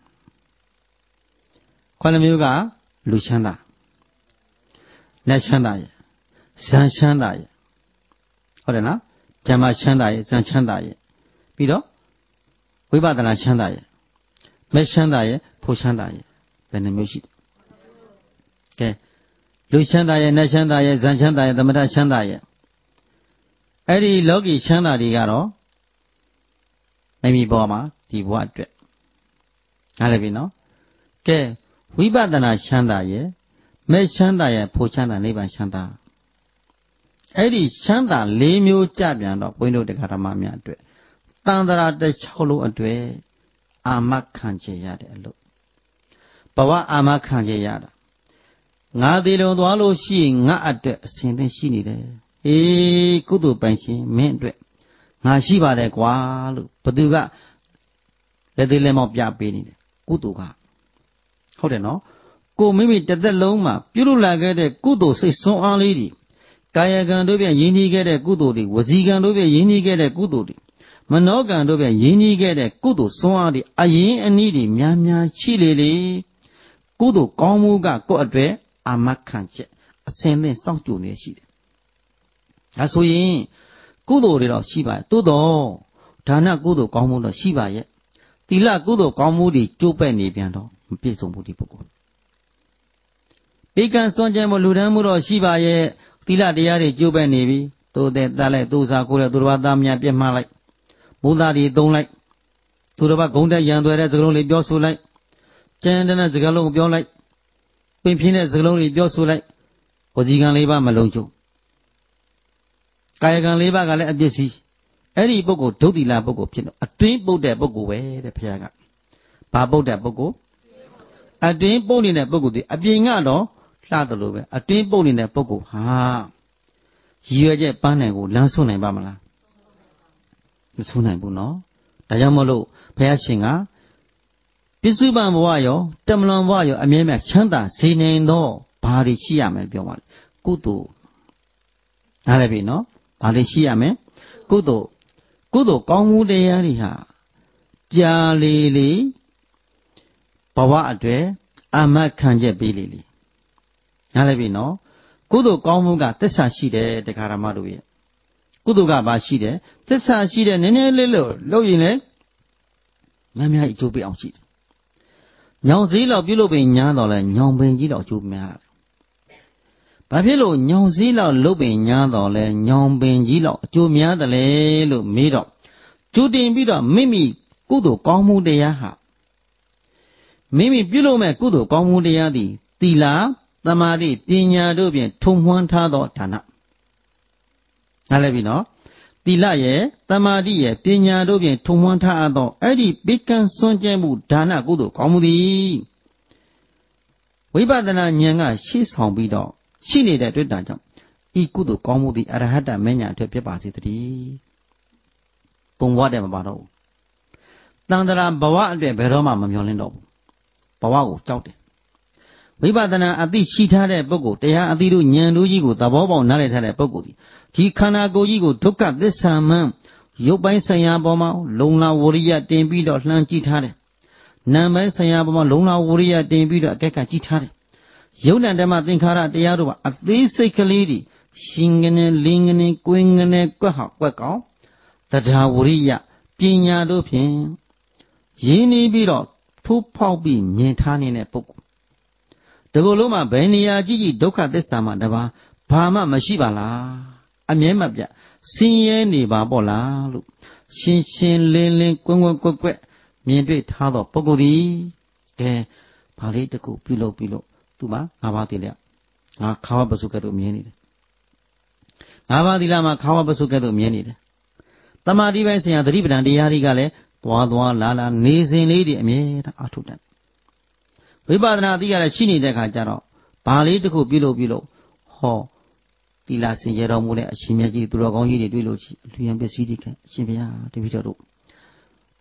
ခုနှစ်မျိုးကလူချမ်းသာနတ်ချမ်းသာရဲ့ဇန်ချမ်းသာရဲ့ဟုတ်တယ်နော်ဓမ္မချမ်းသာရဲ့ဇန်ချမ်းသာရဲ့ပြီးတော့ဝိပဿနာချမ်းသာရဲ့မဲ့ချမ်းသာရဲ့ဖို့ချမ်းသာရဲ့ဘယ်နှမျိုးရှိတယ်ကဲလူချမ်းသာရဲ့နတ်ချမ်းသာရဲ့ဇန်ချမ်းသာရဲ့သမထချမ်းသာရဲ့အဲ့ဒီလောကီချမ်းသာတွေကတော့မိမိဘဝမှာဒီဘဝအတွက်နားလည်ပြီနော်ကဲဝိပဿနာချမ်းသာရဲ့မဲ့ချမ်းသာရဲ့ဖို့ချမ်းသာနိဗ္ဗာန်ချမ်းသာအဲ့ဒီချမ်းသာ၄မျိုးကြပြန်တော့ဘုန်းကြီးတို့တရားဓမ္မများအတွက်တန်ត្រာတစ်ချောင်းလုံးအတွက်အာမခံချေရတဲ့အလို့ဘဝအာမခံချေရတာငါဒီလုံသွားလို့ရှိရင်ငါအတွက်အစဉ်သင်ရှိနေတယ်အေးကုသိုလ်ပိုင်ရှင်မင်းအတွက်ငါရှိပါတယ်ကွာလို့ဘသူကလက်သေးလက်မောက်ပြပေးနေတယ်ကုသိုလ်ကဟုတ်တယ်နော်ကိုမိမိတစ်သက်လုံးမှာပြုလုပ်လာခဲ့တဲ့ကုသိုလ်စိတ်ဆွမ်းအားလေးတွေကာယကံတို့ဖြင့်ယဉ်ကျေးခဲ့တဲ့ကုသိုလ်တွေဝစီကံတို့ဖြင့်ယဉ်ကျေးခဲ့တဲ့ကုသိုလ်တွေမနောကံတို့ဖြင့်ယဉ်ကျေးခဲ့တဲ့ကုသိုလ်ဆွမ်းအားတွေအရင်အနည်းတွေများများရှိလေလေကုသိုလ်ကောင်းမှုကကိုယ့်အတွက်အာမခံချက်အစဉ်သင်စောင့်ကြိုနေရှိတယ်ဒါဆိုရင်ကုသိုလ်တွေတော့ရှိပါရဲ့သို့တော့ဒါနကုသိုလ်ကောင်းမှုတော့ရှိပါရဲ့သီလကုသိုလ်ကောင်းမှုတွေကျိုးပဲ့နေပြန်တော့မပြည့်စုံဘူးဒီပုဂ္ဂိုလ်ပေကံစွန့်ကြဲမှုလူဒန်းမှုတော့ရှိပါရဲ့သီလတရားတွေကျိုးပဲ့နေပြီသို့တဲ့တတ်လိုက်သို့စားကိုလည်းသူတော်ဘာသားများပြတ်မှလိုက်မူသားတွေသုံးလိုက်သူတော်ဘာဂုံတက်ရံသွဲတဲ့စကားလုံးလေးပြောဆိုလိုက်ကြမ်းတဲ့စကားလုံးပြောလိုက်ပင်ပြင်းတဲ့စကားလုံးတွေပြောဆိုလိုက်ဝစီကံ၄ပါးမလုံးချုံကာယကံ၄ပါးကလည်းအပြစ်စီအဲ့ဒီပုဂ္ဂိုလ်ဒုတိလပုဂ္ဂိုလ်ဖြစ်တော့အတွင်းပုတ်တဲ့ပုဂ္ဂိုလ်ပဲတဲ့ဘုရားကဘာပုတ်တဲ့ပုဂ္ဂိုလ်အတွင်းပုတ်နေတဲ့ပုဂ္ဂိုလ်ဒီအပြင်ကတော့လှတယ်လို့ပဲအတွင်းပုတ်နေတဲ့ပုဂ္ဂိုလ်ဟာရည်ရွယ်ချက်ပန်းနိုင်ကိုလမ်းဆွနိုင်ပါမလားမဆွနိုင်ဘူးနော်ဒါကြောင့်မလို့ဘုရားရှင်ကပြစ္ဆုပန်ဘဝရောတမလွန်ဘဝရောအမြဲတမ်းချမ်းသာစေနိုင်တော့ဘာတွေရှိရမလဲပြောပါလေကုသိုလ်နားလည်ပြီနော်ဘာတွေရှိရမလဲကုသိုလ်ကုသိုလ်ကောင်းမှုတရားတွေဟာကြာလေလေဘဝအတွက်အာမခံချက်ပေးလေလေနားလည်ပြီနော်ကုသိုလ်ကောင်းမှုကသစ္စာရှိတယ်တရားဓမ္မတို့ရဲ့ကုသိုလ်ကဘာရှိတယ်သစ္စာရှိတယ်နည်းနည်းလေးလို့လုပ်ရင်လည်းများများအကျိုးပေးအောင်ရှိတယ်ညောင်စည်းလောက်ပြုလုပ်ပင်ညားတော့လဲညောင်ပင်ကြီးလောက်အကျိုးများတယ်ဘာဖြစ်လို့ညောင်စည်းလောက်လုပ်ပင်ညားတော့လဲညောင်ပင်ကြီးလောက်အကျိုးများတယ်လေလို့မေးတော့ကျူတင်ပြီးတော့မိမိကုသိုလ်ကောင်းမှုတရားဟာမိမိပြုလုပ်မဲ့ကုသိုလ်ကောင်းမှုတရားသည်သီလသမာဓိပညာတို့ဖြင့်ထုံမွှန်းထားသောဌာနနားလည်ပြီနော်သီလရဲ့သမာဓိရဲ့ပညာတို့ဖြင့်ထုံမွှန်းထားသောအဲ့ဒီပိကံစွန့်ကြဲမှုဒါနကုသိုလ်ကောင်းမှုသည်ဝိပဿနာဉာဏ်ကရှေ့ဆောင်ပြီးတော့ရှိနေတဲ့တွေ့တာကြောင့်ဤကုသိုလ်ကောင်းမှုသည်အရဟတမဉ္ဇဉ်အတွက်ဖြစ်ပါစေတည်းပုံဘဝတည်းမပါတော့ဘူးတန်ត្រာဘဝအတွက်ဘယ်တော့မှမမျှော်လင့်တော့ဘူးဘဝကိုကြောက်တယ်ဝိပဿနာအသိရှိထားတဲ့ပုဂ္ဂိုလ်တရားအသိတို့ဉာဏ်တို့ကြီးကိုသဘောပေါက်နားလည်ထားတဲ့ပုဂ္ဂိုလ်ဒီဒီခန္ဓာကိုယ်ကြီးကိုဒုက္ခသစ္စာမှန်ရုပ်ပိုင်းဆိုင်ရာပေါ်မှာလုံလဝရိယတင်ပြီးတော့လှမ်းကြည့်ထားတယ်နာမ်ပိုင်းဆိုင်ရာပေါ်မှာလုံလဝရိယတင်ပြီးတော့အကဲကကြည့်ထားတယ်ယုံ nant ဓမ္မသင်္ခါရတရားတို့ကအသေးစိတ်ကလေးတွေရှင်ကနေလင်းကနေကိုင်းကနေကွက်ဟောက်ကွက်ကောင်သဒ္ဓါဝရိယပညာတို့ဖြင့်ရင်းနှီးပြီးတော့ထိုးဖောက်ပြီးမြင်ထားနေတဲ့ပုဂ္ဂိုလ်ဒီလိုလုံးမှာဘယ်နေရာကြည့်ကြည့်ဒုက္ခသစ္စာမှာတပါးဘာမှမရှိပါလားအမြဲမပြတ်ဆင်းရဲနေပါပေါ့လားလို့ရှင်းရှင်းလင်းလင်းကွန်းကွန်းကွက်ကွက်မြင်တွေ့ထားသောပုဂ္ဂိုလ်သည်ကဲဘာလေးတကူပြုလုပ်ပြုလုပ်သူမှာငါးပါးသီလငါခါဝပစုကဲ့သို့မြင်နေတယ်ငါးပါးသီလမှာခါဝပစုကဲ့သို့မြင်နေတယ်တမာတိပိုင်းဆရာသတိပဋ္ဌာန်တရားတွေကလည်းသွားသွားလာလာနေစဉ်လေးတွေအမြဲတမ်းအထုတတ်ဝိပဿနာအသိရလည်းရှိနေတဲ့အခါကျတော့ဘာလေးတခုပြုလုပ်ပြုလုပ်ဟောသီလစင်ကြယ်တော်မူတဲ့အရှင်မြတ်ကြီးသူတော်ကောင်းကြီးတွေတွေ့လို့ရှိလူရန်ပစ္စည်းတွေကအရှင်ဘုရားတပည့်တော်တို့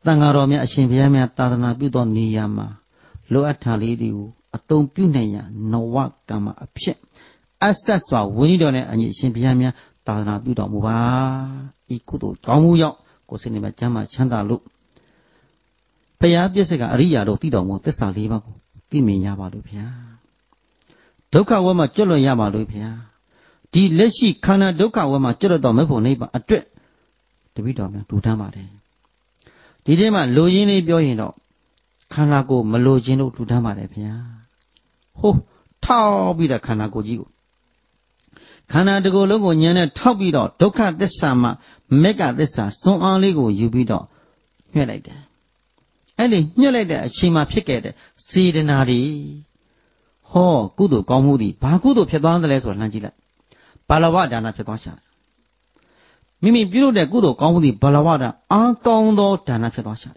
တန်ဃာတော်များအရှင်ဘုရားများသာသနာပြုသောနေရာမှာလိုအပ်တာလေးတွေကိုအသုံးပြုနိုင်ရန်နဝကမ္မအဖြစ်အဆက်စွာဝိနည်းတော်နဲ့အညီအရှင်ဘုရားများသာသနာပြုတော်မူပါဤကုသိုလ်ကောင်းမှုရောက်ကိုယ်စိတ်နဲ့ကျမ်းမာချမ်းသာလို့ဘုရားပြည့်စုံကအရိယာတို့တည်တော်မူသစ္စာလေးပါးကိုသိမြင်ရပါလို့ဘုရားဒုက္ခဝဲမှာကျွတ်လွတ်ရပါလို့ဘုရားဒီလက်ရှိခန္ဓာဒုက္ခဝဲမှာကျွတ်လွတ်တော်မဲ့ဖို့နိဗ္ဗာန်အတွက်တပိတော်များဒူတမ်းပါတယ်ဒီထဲမှာလိုရင်းလေးပြောရင်တော့ခန္ဓာကိုယ်မလိုခြင်းတို့ဒူတမ်းပါတယ်ဘုရားဟိုးထောက်ပြီးတော့ခန္ဓာကိုယ်ကြီးကိုခန္ဓာတစ်ကိုယ်လုံးကိုဉာဏ်နဲ့ထောက်ပြီးတော့ဒုက္ခသစ္စာမှာမေက္ခသစ္စာစွန့်အားလေးကိုယူပြီးတော့ညှက်လိုက်တယ်အဲ့ဒီညှက်လိုက်တဲ့အချိန်မှာဖြစ်ခဲ့တဲ့စေတနာတွေဟောကုသိုလ်ကောင်းမှုတွေဘာကုသိုလ်ဖြစ်သွားသလဲဆိုတာလှမ်းကြည့်လိုက်ဘာလဝဒါနဖြစ်သွားရှာတယ်မိမိပြုလုပ်တဲ့ကုသိုလ်ကောင်းမှုတွေဘာလဝဒါအားကောင်းသောဒါနဖြစ်သွားရှာတယ်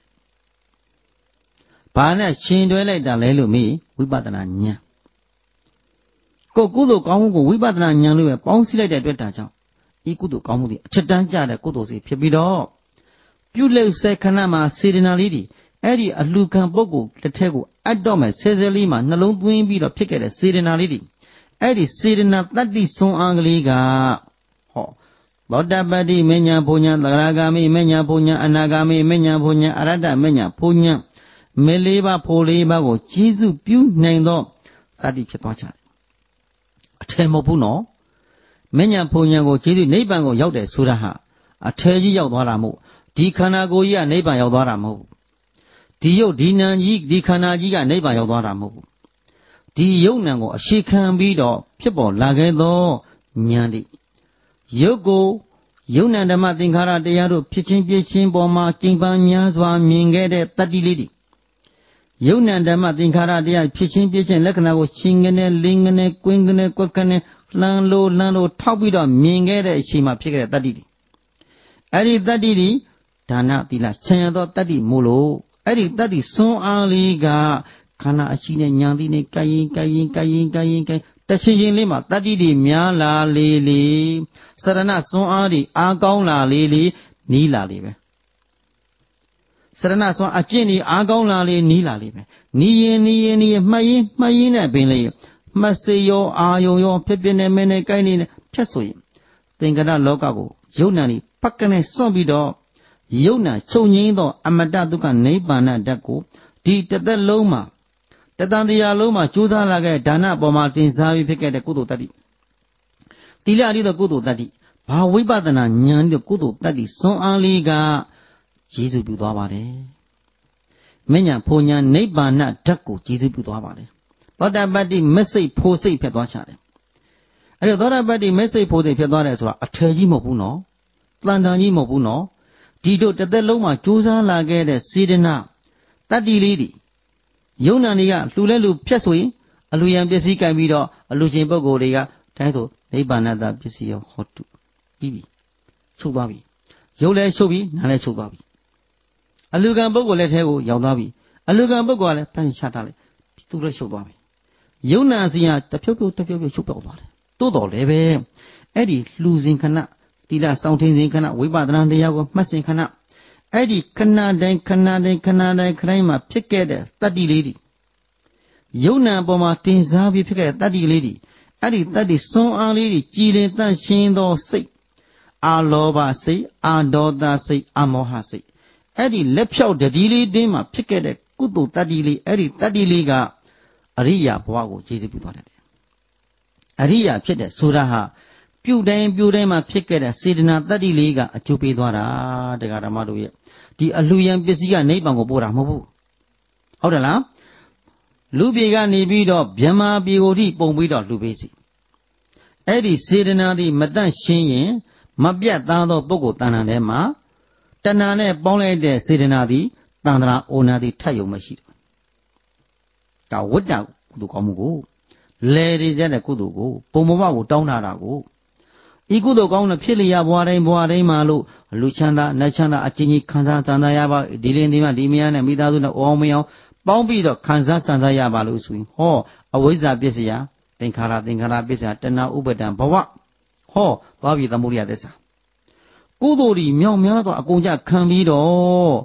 ဘာနဲ့ရှင်တွဲလိုက်တာလဲလို့မေးဝိပဿနာဉာဏ်ကိုကုသိုလ်ကောင်းမှုကိုဝိပဿနာဉာဏ်လို့ပဲပေါင်းစည်းလိုက်တဲ့အတွက်ဒါကြောင့်ဤကုသိုလ်ကောင်းမှုတွေအချက်တန်းကြတဲ့ကုသိုလ်စီဖြစ်ပြီးတော့ပြုလုပ်စေခဏမှာစေတနာလေးတွေအဲ့ဒီအလှခံပုဂ္ဂိုလ်တစ်ထက်ကိုအတ်တော့မဲ့ဆဲဆဲလေးမှာနှလုံးသွင်းပြီးတော့ဖြစ်ခဲ့တဲ့စေတနာလေးတွေအဲ့ဒီစေတနာတတ္တိစွန်အားကလေးကဟောသောတပတ္တိမဉ္ဇဉ်ဘုံညာသဂရဂာမိမဉ္ဇဉ်ဘုံညာအနာဂာမိမဉ္ဇဉ်ဘုံညာအရတ္တမဉ္ဇဉ်ဘုံညာမေလေးပါဖိုလေးပါကိုကျေးဇူးပြုနိုင်သောတတ္တိဖြစ်သွားကြတယ်အထယ်မဟုတ်ဘူးနော်မဉ္ဇဉ်ဘုံညာကိုကျေးဇူးနိဗ္ဗာန်ကိုရောက်တယ်ဆိုတာဟာအထယ်ကြီးရောက်သွားတာမဟုတ်ဒီခန္ဓာကိုယ်ကြီးကနိဗ္ဗာန်ရောက်သွားတာမဟုတ်ဒီယုတ်ဒီနံကြီးဒီခန္ဓာကြီးကနိဗ္ဗာန်ရောက်သွားတာမဟုတ်ဒီယုတ်နံကိုအရှိခံပြီးတော့ဖြစ်ပေါ်လာခဲ့သောဉာဏ်တိယုတ်ကိုယုတ်နံဓမ္မသင်္ခါရတရားတို့ဖြစ်ချင်းပြည့်ချင်းပေါ်မှာကျင့်ပန်းများစွာမြင်ခဲ့တဲ့တတ္တိလေးတွေယုတ်နံဓမ္မသင်္ခါရတရားဖြစ်ချင်းပြည့်ချင်းလက္ခဏာကိုရှင်ကနေလင်းကနေကွင်းကနေကွက်ကနေလှမ်းလို့လှမ်းလို့ထောက်ပြီးတော့မြင်ခဲ့တဲ့အချိန်မှာဖြစ်ခဲ့တဲ့တတ္တိတွေအဲ့ဒီတတ္တိတွေဒါနသီလချမ်းရသောတတ္တိမို့လို့အဲ့ဒီတတ္တိစွန်းအားလေးကခန္ဓာအရှိနဲ့ညာတိနဲ့ကရင်ကရင်ကရင်ကရင်ကရင်တချင်းချင်းလေးမှာတတ္တိတွေများလာလေလေစရဏစွန်းအားတွေအားကောင်းလာလေလေနီးလာလေပဲစရဏစွန်းအကျင့်တွေအားကောင်းလာလေနီးလာလေပဲနီးရင်နီးရင်နီးရင်မှတ်ရင်မှတ်ရင်နဲ့ပင်လေမှတ်စေရောအာယုံရောဖြစ်ဖြစ်နဲ့မင်းနဲ့ကိုင်းနေနဲ့ဖြတ်ဆိုရင်သင်္ကတလောကကိုယုံနာနေပက္ကနဲ့စွန့်ပြီးတော့ယုံနာချုပ်ငိမ့်သောအမတ္တဒုက္ခနိဗ္ဗာန်ဓာတ်ကိုဒီတသက်လုံးမှာတတန်တရားလုံးမှာကြိုးစားလာခဲ့ဒါနပေါ်မှာတင်စားပြီးဖြစ်ခဲ့တဲ့ကုသိုလ်တတ္တိတိလအရိသောကုသိုလ်တတ္တိဘာဝိပဿနာဉာဏ်တဲ့ကုသိုလ်တတ္တိစွန်အားလေးကကျေးဇူးပြုသွားပါတယ်မဉ္ဇဉ်ဖိုလ်ညာနိဗ္ဗာန်ဓာတ်ကိုကျေးဇူးပြုသွားပါတယ်သောတပတ္တိမစိတ်ဖိုစိတ်ဖြစ်သွားချတယ်အဲ့တော့သောတပတ္တိမစိတ်ဖိုစိတ်ဖြစ်သွားတယ်ဆိုတာအထယ်ကြီးမဟုတ်ဘူးနော်တန်တန်ကြီးမဟုတ်ဘူးနော်ဒီတို့တစ်သက်လုံးမှာကြိုးစားလာခဲ့တဲ့စေတနာတတ္တိလေးတွေယုံနာတွေကလှူလဲလှူဖြတ်ဆိုရင်အလူယံပစ္စည်းကံပြီးတော့အလူချင်းပုဂ္ဂိုလ်တွေကတိုင်းဆိုနိဗ္ဗာန်တပစ္စည်းရောဟောတုပြီးပြီချုပ်သွားပြီရုပ်လဲချုပ်ပြီနားလဲချုပ်သွားပြီအလူကံပုဂ္ဂိုလ်လက်ထဲကိုရောက်သွားပြီအလူကံပုဂ္ဂိုလ်ကလည်းပြန်ချထားလိုက်သူလည်းချုပ်သွားပြီယုံနာစီကတဖြုတ်ဖြုတ်တဖြုတ်ဖြုတ်ချုပ်ပြောက်သွားတယ်တိုးတော်လည်းပဲအဲ့ဒီလှူစဉ်ခဏတိလစောင့်ထင်းစဉ်ခဏဝိပဿနာတရားကိုမှတ်စဉ်ခဏအဲ့ဒီခဏတိုင်းခဏတိုင်းခဏတိုင်းခတိုင်းမှာဖြစ်ခဲ့တဲ့တတ္တိလေးတွေယုံနာပေါ်မှာတင်စားပြီးဖြစ်ခဲ့တဲ့တတ္တိလေးတွေအဲ့ဒီတတ္တိစွန်းအားလေးတွေကြည်လင်တန့်ရှင်းသောစိတ်အာလောဘစိတ်အာဒေါသစိတ်အာမောဟစိတ်အဲ့ဒီလက်ဖြောက်တတိလေးတွင်မှာဖြစ်ခဲ့တဲ့ကုသိုလ်တတ္တိလေးအဲ့ဒီတတ္တိလေးကအရိယာဘဝကိုကျေးဇူးပြုသွားတယ်အရိယာဖြစ်တဲ့ဆိုတာဟာပြုတိုင်းပြုတိုင်းမှာဖြစ်ခဲ့တဲ့စေတနာတတ္တိလေးကအကျိုးပေးသွားတာတရားဓမ္မတို့ရဲ့ဒီအလှယံပစ္စည်းကနိဗ္ဗာန်ကိုပို့တာမဟုတ်ဘူးဟုတ်တယ်လားလူပြေကနေပြီးတော့ဗြဟ္မာပြေကိုထိပုံပြီးတော့လှူပေးစီအဲ့ဒီစေတနာသည်မတန့်ရှင်းရင်မပြတ်သားသောပုဂ္ဂိုလ်တဏ္ဍာထဲမှာတဏ္ဍာနဲ့ပေါင်းလိုက်တဲ့စေတနာသည်တန္တရာအိုနာသည်ထပ်ယုံမရှိတယ်ဒါဝတ္တကုသိုလ်ကောင်းမှုကိုလဲရကြတဲ့ကုသိုလ်ကိုပုံမဘကိုတောင်းတာတာကိုဤကုသိုလ်ကောင်းတဲ့ဖြစ်လျာဘွားတိုင်းဘွားတိုင်းမှာလို့လူချမ်းသာနတ်ချမ်းသာအချင်းချင်းခံစားစံစားရပါဒီလင်းဒီမှာဒီမယားနဲ့မိသားစုနဲ့အောင်းမအောင်ပေါင်းပြီးတော့ခံစားစံစားရပါလို့ဆိုရင်ဟောအဝိဇ္ဇာပစ္စယသင်္ခါရသင်္ခါရပစ္စယတဏှာဥပဒံဘဝဟောသွားပြီသမုဒိယသစ္စာကုသိုလ်ဒီမြောက်များသောအကုန်ကြခံပြီးတော့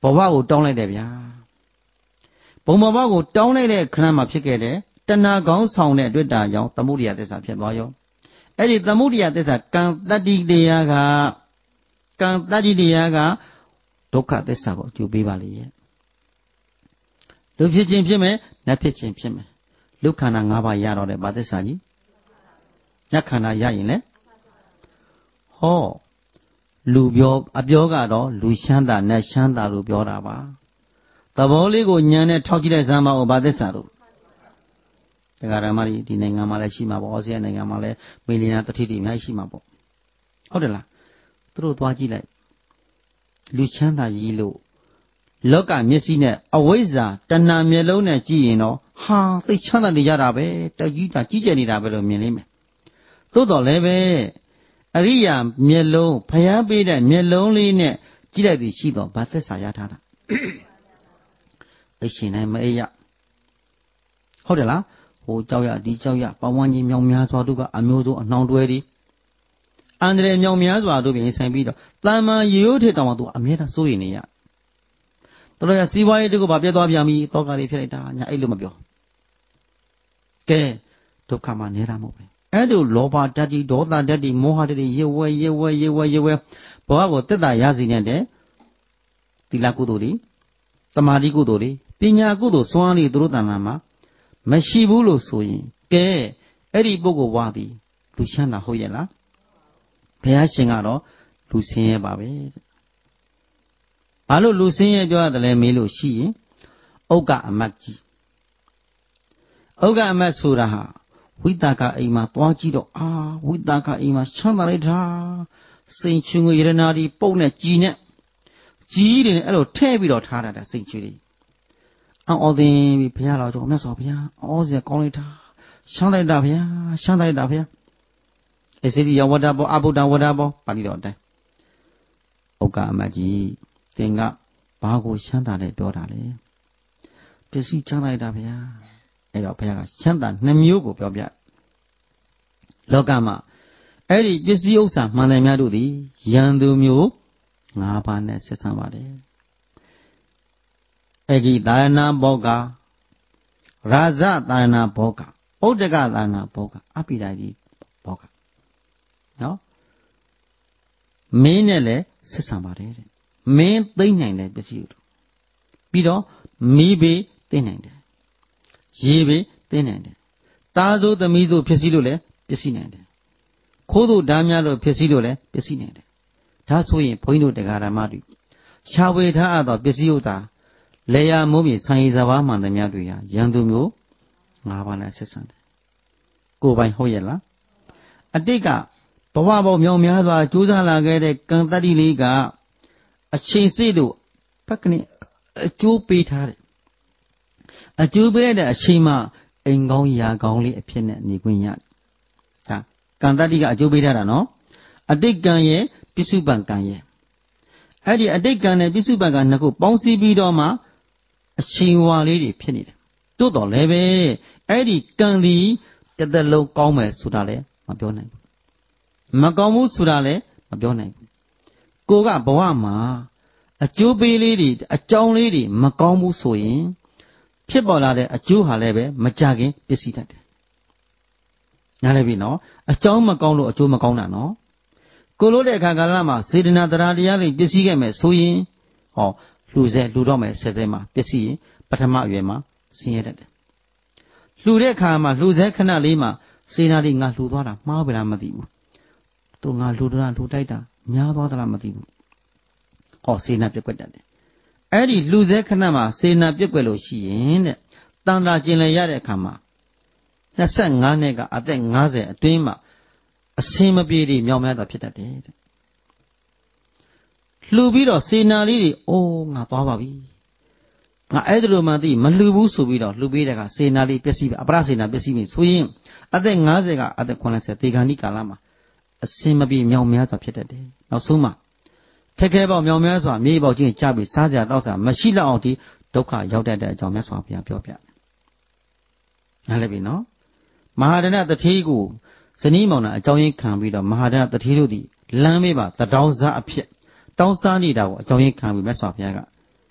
ဘဝကိုတောင်းလိုက်တယ်ဗျာဘုံဘဝကိုတောင်းလိုက်တဲ့ခဏမှဖြစ်ခဲ့တယ်တဏှာကောင်းဆောင်တဲ့အတွက်တာကြောင့်သမုဒိယသစ္စာဖြစ်သွားရောအဲ့ဒီသမုဒိယသစ္စာကံတတ္တိတရားကကံတတ္တိတရားကဒုက္ခသစ္စာကိုအကျိုးပေးပါလေရဲ့လူဖြစ်ခြင်းဖြစ်မယ်နတ်ဖြစ်ခြင်းဖြစ်မယ်လူခန္ဓာ၅ပါးရတော့တယ်ဗာသစ္စာကြီးနတ်ခန္ဓာရရင်လေဟောလူပြောအပြောကတော့လူချမ်းသာနတ်ချမ်းသာလို့ပြောတာပါသဘောလေးကိုညံနဲ့ထောက်ကြည့်လိုက်စမ်းပါဦးဗာသစ္စာတို့တရားဓမ္မတွေဒီနိုင်ငံမှာလည်းရှိမှာပေါ့ဩစတြေးလျနိုင်ငံမှာလည်းမီလီယံတတိတိအများကြီးရှိမှာပေါ့ဟုတ်တယ်လားသူတို့သွားကြည့်လိုက်လူချမ်းသာကြီးလို့လောကမျက်စိနဲ့အဝိဇ္ဇာတဏှာမျက်လုံးနဲ့ကြည့်ရင်တော့ဟာသိချမ်းသာနေကြတာပဲတကြီးတာကြီးကျယ်နေတာပဲလို့မြင်လိမ့်မယ်သို့တော်လည်းပဲအရိယာမျက်လုံးဖျားပေးတဲ့မျက်လုံးလေးနဲ့ကြည့်လိုက်သည်ရှိတော့ဗာသစ္စာရထားတာအရှင်နိုင်မအေးရဟုတ်တယ်လားဟိုကြောက်ရဒီကြောက်ရပဝန်းကြီးမြောင်များစွာတို့ကအမျိုးစုံအနှောင်တွဲတွေအန္တရာယ်မြောင်များစွာတို့ပြင်ဆိုင်ပြီးတော့တာမန်ရိုးရိုးထက်တောင်မှသူအမြဲတမ်းစိုးရိမ်နေရတော်ရစီးပွားရေးတကူပါပြတ်သွားပြန်ပြီတောကလေးဖြစ်လိုက်တာညာအဲ့လိုမပြောကဲဒုက္ခမှနေတာမဟုတ်ပဲအဲ့ဒါလောဘတတ္တိဒေါသတတ္တိမောဟတတ္တိရေဝဲရေဝဲရေဝဲရေဝဲဘဝကိုတက်တာရစီနေတဲ့သီလကုသိုလ်တွေသမာဓိကုသိုလ်တွေပညာကုသိုလ်စွမ်းရည်သူတို့တဏ္ဍာမှာမရှိဘူးလို့ဆိုရင်ကဲအဲ့ဒီပုဂ္ဂိုလ်ဝါသည်လူချမ်းသာဟုတ်ရဲ့လားဘုရားရှင်ကတော့လူဆင်းရဲပါပဲဘာလို့လူဆင်းရဲပြောရတယ်လဲမေးလို့ရှိရင်ဥက္ကအမတ်ကြီးဥက္ကအမတ်ဆိုတာဟာဝိတာကအိမ်မှာသွားကြည့်တော့အာဝိတာကအိမ်မှာချမ်းသာလိုက်တာစိန်ချွေငွေရတနာဒီပုတ်နဲ့ကြည်နဲ့ကြီးတွေနဲ့အဲ့လိုထည့်ပြီးတော့ထားတာစိန်ချွေတွေအော်သင်ပြီဘုရားတော်ကြောင့်မြတ်စွာဘုရားအော်စရာကောင်းလိုက်တာရှမ်းလိုက်တာဘုရားရှမ်းလိုက်တာဘုရားအစိရိယဝတ္တဘောအဘုဒ္ဓဝတ္တဘောပါဠိတော်အတိုင်းဥက္ကအမတ်ကြီးသင်ကဘာကိုရှမ်းသာလဲပြောတာလဲပစ္စည်းချမ်းလိုက်တာဘုရားအဲ့တော့ဘုရားကရှမ်းသာနှစ်မျိုးကိုပြောပြလောကမှာအဲ့ဒီပစ္စည်းဥစ္စာမှန်တယ်များတို့သည်ယံသူမျိုး၅ပါးနဲ့ဆက်ဆံပါတယ်အဂိတာရဏဘောကရာဇတာရဏဘောကဥဒ္ဒကတာရဏဘောကအပိဓာတိဘောကနော်မင်းနဲ့လည်းဆက်ဆံပါတယ်တဲ့မင်းသိမ့်နိုင်တယ်ပစ္စည်းတို့ပြီးတော့မီးဘေးသိမ့်နိုင်တယ်ရေဘေးသိမ့်နိုင်တယ်တားစိုးသမီးစိုးဖြစ်စီလို့လည်းပစ္စည်းနိုင်တယ်ခိုးတို့ဓာများလို့ဖြစ်စီလို့လည်းပစ္စည်းနိုင်တယ်ဒါဆိုရင်ဘုန်းကြီးတို့တရားဓမ္မတွေရှားဝေထားအပ်သောပစ္စည်းဥစ္စာလေယာမိုးမြေဆိုင်ရည်စဘာမှန်သမျှတွေဟာရန်သူမျိုး၅ပါးနဲ့ဆက်ဆံတယ်ကိုယ်ပိုင်ဟုတ်ရဲ့လားအတိတ်ကဘဝပေါင်းမြောင်များစွာကြိုးစားလာခဲ့တဲ့ကံတတ္တိလေးကအချိန်စိတ်တို့ဘက်ကနေအကျိုးပေးထားတယ်အကျိုးပေးလိုက်တဲ့အချိန်မှအိမ်ကောင်းရာကောင်းလေးအဖြစ်နဲ့နေခွင့်ရတယ်ဒါကံတတ္တိကအကျိုးပေးထားတာနော်အတိတ်ကံရဲ့ပစ္စုပန်ကံရဲ့အဲ့ဒီအတိတ်ကံနဲ့ပစ္စုပန်ကံနှစ်ခုပေါင်းစည်းပြီးတော့မှအချိန်ဝါလေးတွေဖြစ်နေတယ်တိုးတော်လည်းပဲအဲ့ဒီကံဒီတစ်သက်လုံးကောင်းမယ်ဆိုတာလည်းမပြောနိုင်ဘူးမကောင်းဘူးဆိုတာလည်းမပြောနိုင်ဘူးကိုကဘဝမှာအကျိုးပေးလေးတွေအကြောင်းလေးတွေမကောင်းဘူးဆိုရင်ဖြစ်ပေါ်လာတဲ့အကျိုးဟာလည်းပဲမကြခင်ပစ္စည်းတတ်တယ်နားလည်ပြီနော်အကြောင်းမကောင်းလို့အကျိုးမကောင်းတာနော်ကိုလို့တဲ့အခါကာလမှာစေတနာတရားတရားလေးပစ္စည်းခဲ့မယ်ဆိုရင်ဟောလှူစေလှူတော့မယ်ဆယ်ဆယ်မှာပစ္စည်းရင်ပထမအရွယ်မှာဆင်းရဲတတ်တယ်လှူတဲ့အခါမှာလှူစေခဏလေးမှာစေနာလေးငါလှူသွားတာမှားပြီလားမသိဘူးသူငါလှူတာလှူတိုက်တာများသွားသလားမသိဘူးဟောစေနာပြက်ကွက်တတ်တယ်အဲ့ဒီလှူစေခဏမှာစေနာပြက်ကွက်လို့ရှိရင်တဲ့တန်တာကျင်လည်ရတဲ့အခါမှာနှစ်ဆယ့်ငါးနှစ်ကအသက်၅၀အတွင်းမှာအစင်မပြေတွေမြောင်များတာဖြစ်တတ်တယ်တဲ့လှူပြီးတော့စေနာလေးတွေအိုးငါသွားပါပြီငါအဲ့ဒါလိုမှသိမလှူဘူးဆိုပြီးတော့လှူပေးတဲ့ကစေနာလေးပျက်စီးပြီအပရစေနာပျက်စီးပြီဆိုရင်အသက်၅၀ကအသက်၇၀တေဂာနိကာလမှာအစင်မပြေမြောင်များစွာဖြစ်တတ်တယ်နောက်ဆုံးမှာခက်ခဲပေါက်မြောင်များစွာမြေပေါက်ချင်းကြပြီးစားကြတောက်စားမရှိလောက်အောင်ဒီဒုက္ခရောက်တတ်တဲ့အကြောင်းမြတ်စွာဘုရားပြောပြနားလည်ပြီနော်မဟာဒနတထေးကိုဇနီးမောင်နှံအကြောင်းရင်းခံပြီးတော့မဟာဒနတထေးတို့သည်လမ်းမေးပါတတောင်းစားအဖြစ်တောင်းစားနေတာကိုအကြောင်းရင်းခံပြီးမြတ်စွာဘုရားက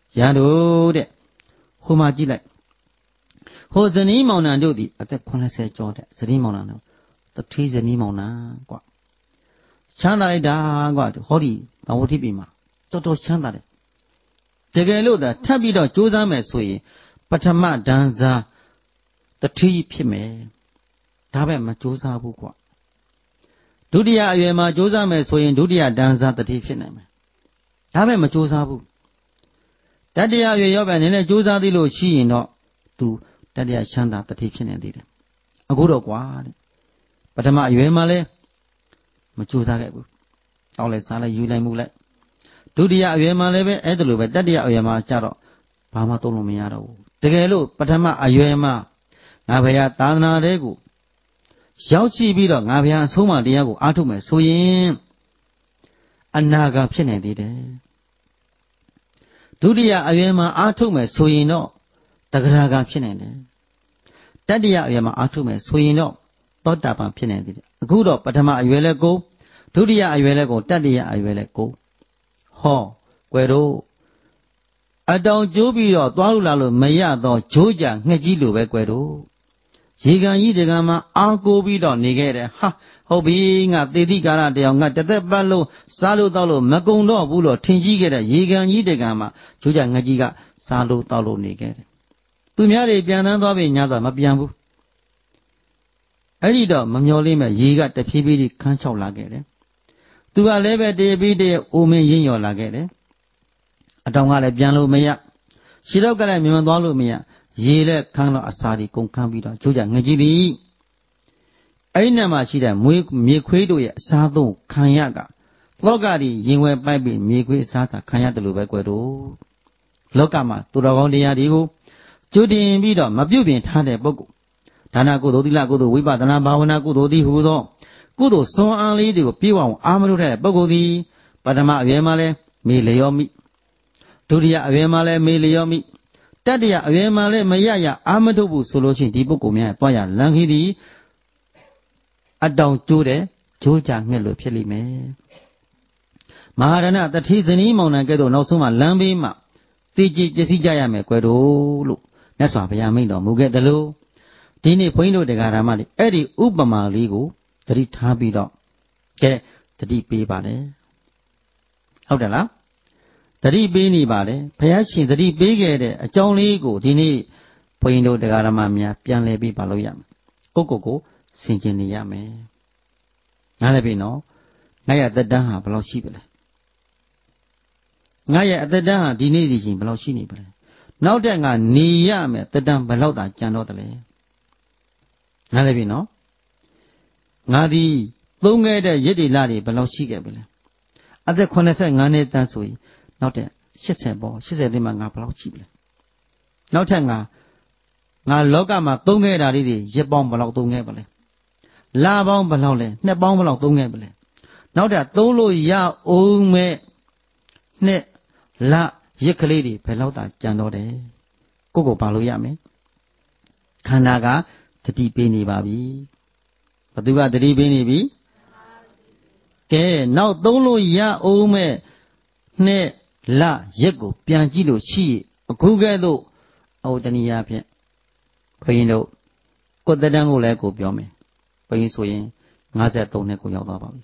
ရတို့တဲ့ဟိုမှာကြည့်လိုက်ဟိုဇနီးမောင်နှံတို့သည်အသက်eightyကျော်တဲ့ဇနီးမောင်နှံတို့တထေးဇနီးမောင်နှံကွာချမ်းသာလိုက်တာကွာဟောဒီဘဝတိပြီမှာတော်တော်ချမ်းသာတယ်တကယ်လို့သာထပ်ပြီးတော့ကြိုးစားမယ်ဆိုရင်ပထမဒန်းစားတထေးဖြစ်မယ်ဒါပဲမကြိုးစားဘူးကွာဒုတိယအရွယ်မှာကြိုးစားမယ်ဆိုရင်ဒုတိယဒန်းစားတထေးဖြစ်နိုင်မယ်ဒါပဲမကြိုးစားဘူးတတိယအရွယ်ရောက်ပဲနည်းနည်းကြိုးစားသေးလို့ရှိရင်တော့သူတတိယချမ်းသာတထေးဖြစ်နေသေးတယ်အခုတော့ကွာတဲ့ပထမအရွယ်မှာလဲမကြိုးစားခဲ့ဘူးတောက်လိုက်စားလိုက်ယူလိုက်မှုလိုက်ဒုတိယအရွယ်မှာလည်းပဲအဲ့ဒါလိုပဲတတိယအရွယ်မှာကြတော့ဘာမှသုံးလို့မရတော့ဘူးတကယ်လို့ပထမအရွယ်မှာငါဘုရားသာသနာတဲကိုရောက်ရှိပြီးတော့ငါဘုရားအဆုံးအမတရားကိုအားထုတ်မယ်ဆိုရင်အနာဂတ်ဖြစ်နေသေးတယ်ဒုတိယအရွယ်မှာအားထုတ်မယ်ဆိုရင်တော့တဂရဂံဖြစ်နေတယ်တတိယအရွယ်မှာအားထုတ်မယ်ဆိုရင်တော့သောတာပန်ဖြစ်နေသေးတယ်အခုတော့ပထမအရွယ်လဲကိုဒုတိယအရွယ်လဲကိုတတိယအရွယ်လဲကိုဟောကွယ်တို့အတောင်ကျိုးပြီးတော့သွားလို့လာလို့မရတော့ဂျိုးကြငှက်ကြီးလိုပဲကွယ်တို့ရေကန်ကြီးတကံမှာအားကိုးပြီးတော့နေခဲ့တယ်ဟာဟုတ်ပြီငါသေတိကာရတရားငါတသက်ပတ်လုံးစားလို့တောက်လို့မကုံတော့ဘူးလို့ထင်ကြီးခဲ့တဲ့ရေကန်ကြီးတကံမှာဂျိုးကြငှက်ကြီးကစားလို့တောက်လို့နေခဲ့တယ်သူများတွေပြန်တန်းသွားပြီညာသာမပြန်ဘူးအဲ့ဒီတော့မမျောလေးမဲ့ရေကတဖြည်းဖြည်းခန်းချောက်လာခဲ့တယ်သူကလည်းပဲတရပြီးတရအိုမင်းရင်းရော်လာခဲ့တယ်အတောင်ကလည်းပြန်လို့မရရှည်တော့ကလည်းမြန်သွားလို့မရရေလည်းခန်းတော့အစာတွေကုန်ခန်းပြီးတော့ကျိုးကြငကြီးသည်အဲ့ဒီမှာရှိတဲ့မွေးမြေခွေးတို့ရဲ့အစားသုံးခံရကလောကကြီးရင်ဝဲပိုက်ပြီးမြေခွေးအစားစာခံရတယ်လို့ပဲကွယ်တို့လောကမှာသူတော်ကောင်းတရားတွေကိုကျိုးတင်ပြီးတော့မပြုတ်ပြင်ထားတဲ့ပုဂ္ဂိုလ်ဒါနကုသိုလ်သီလကုသိုလ်ဝိပဿနာဘာဝနာကုသိုလ်သည်ဟူသောကုသိုလ်စွမ်းအားလေးတွေကိုပြေဝအောင်အာမလို့တဲ့ပုဂ္ဂိုလ်သည်ပထမအရွယ်မှာလဲမေလျောမိဒုတိယအရွယ်မှာလဲမေလျောမိတတိယအရွယ်မှာလဲမရရအာမထုတ်ဘူးဆိုလို့ရှိရင်ဒီပုဂ္ဂိုလ်များတွားရလန်ခီသည်အတောင်ကျိုးတယ်ဂျိုးကြငှက်လို့ဖြစ်လိမ့်မယ်မဟာရဏတတိဇနီးမောင်နှံကဲ့သို့နောက်ဆုံးမှလမ်းဘေးမှာတည်ကြည်ပျက်စီးကြရမယ်ကွယ်တို့လို့မြတ်စွာဘုရားမိန့်တော်မူခဲ့တယ်လို့ဒီနေ့ဘုန်းကြီးတို့တရားဓမ္မတွေအဲ့ဒီဥပမာလေးကိုသတိထားပြီးတော့ကဲသတိပေးပါတယ်ဟုတ်တယ်လားသတိပေးနေပါတယ်ဘုရားရှင်သတိပေးခဲ့တဲ့အကြောင်းလေးကိုဒီနေ့ဘုန်းကြီးတို့တရားဓမ္မများပြန်လည်ပြီးပါလို့ရမယ်ကိုကိုကိုဆင်ခြင်နေရမယ်နားလည်ပြီနော်ငါရဲ့အသက်တန်းဟာဘယ်လောက်ရှိပြီလဲငါရဲ့အသက်တန်းဟာဒီနေ့ဒီချိန်ဘယ်လောက်ရှိနေပြီလဲနောက်တဲ့ငါနေရမယ်သက်တမ်းဘယ်လောက်သာကြံတော့တယ်လဲနားလည်ပြီနော်ငါဒီသုံးခဲ့တဲ့ရစ်တီလာတွေဘယ်လောက်ရှိခဲ့ပြီလဲအသက်eighty-fiveနှစ်တန်းဆိုရင်နောက်တဲ့eightyပေါ့eightyနှစ်မှာငါဘယ်လောက်ရှိပြီလဲနောက်ထပ်ငါငါလောကမှာသုံးခဲ့တာလေးတွေရစ်ပေါင်းဘယ်လောက်သုံးခဲ့ပါလဲလပေါင်းဘယ်လောက်လဲနှစ်ပေါင်းဘယ်လောက်သုံးခဲ့ပါလဲနောက်တဲ့သုံးလို့ရအောင်မဲ့နှစ်လရစ်ကလေးတွေဘယ်လောက်သာကြံတော့တယ်ကိုကိုပါလို့ရမယ်ခန္ဓာကတတိပေးနေပါပြီဘသူကတတိပေးနေပြီကဲနောက်သုံးလို့ရအောင်မဲ့နှစ်လရက်ကိုပြန်ကြည့်လို့ရှိအခုကဲ့သို့အော်တဏှာဖြင့်ဘုရင်တို့ကိုယ်တန်းကိုလည်းကိုပြောမယ်ဘုရင်ဆိုရင်fifty-threeနှစ်ကိုရောက်သွားပါပြီ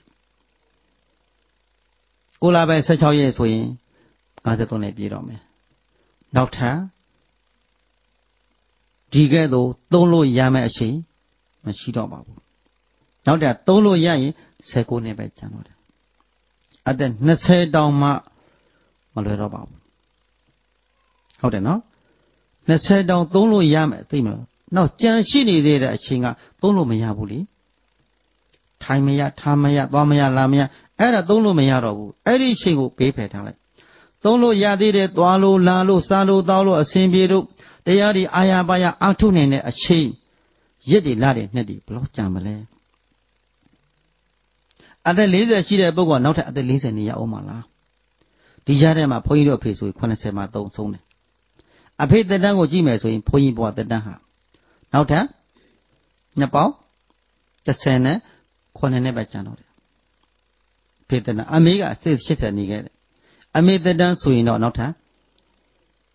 ကိုလာပဲsixteenရက်ဆိုရင်fifty-threeနှစ်ပြည့်တော့မယ်နောက်ထပ်ဒီကဲ့သို့သုံးလို့ရမယ့်အချိန်မရှိတော့ပါဘူးနောက်တဲ့သုံးလို့ရရင်nineteenနှစ်ပဲကျန်တော့တယ်အသက်twentyတောင်မှမလွယ်တော့ပါဘူးဟုတ်တယ်နော်twentyတောင်သုံးလို့ရမယ်သိမလားနောက်ကြံရှိနေသေးတဲ့အချိန်ကသုံးလို့မရဘူးလေထိုင်မရထားမရသွားမရလာမရအဲ့ဒါသုံးလို့မရတော့ဘူးအဲ့ဒီအချိန်ကိုဘေးဖယ်ထားလိုက်သုံးလို့ရသေးတယ်သွားလို့လာလို့စားလို့တောက်လို့အစဉ်ပြေလို့တရားဒီအာရပါရအာထုနိုင်တဲ့အချိန်ရစ်တွေလာတယ်နှစ်တွေဘလို့ကြံမလဲအသက်fortyရှိတဲ့ပုဂ္ဂိုလ်ကနောက်ထပ်အသက်fortyနေရအောင်မလားဒီကြားထဲမှာဘုန်းကြီးတို့အဖေဆိုရင်eightyမှာသုံးဆုံးတယ်အဖေသက်တမ်းကိုကြည့်မယ်ဆိုရင်ဘုန်းကြီးဘဝသက်တမ်းဟာနောက်ထပ်နှစ်ပေါင်းtenနဲ့nineနှစ်ပဲကျန်တော့တယ်ဖေသက်တမ်းအမေကအသက်eightyနေခဲ့တယ်အမေသက်တမ်းဆိုရင်တော့နောက်ထပ်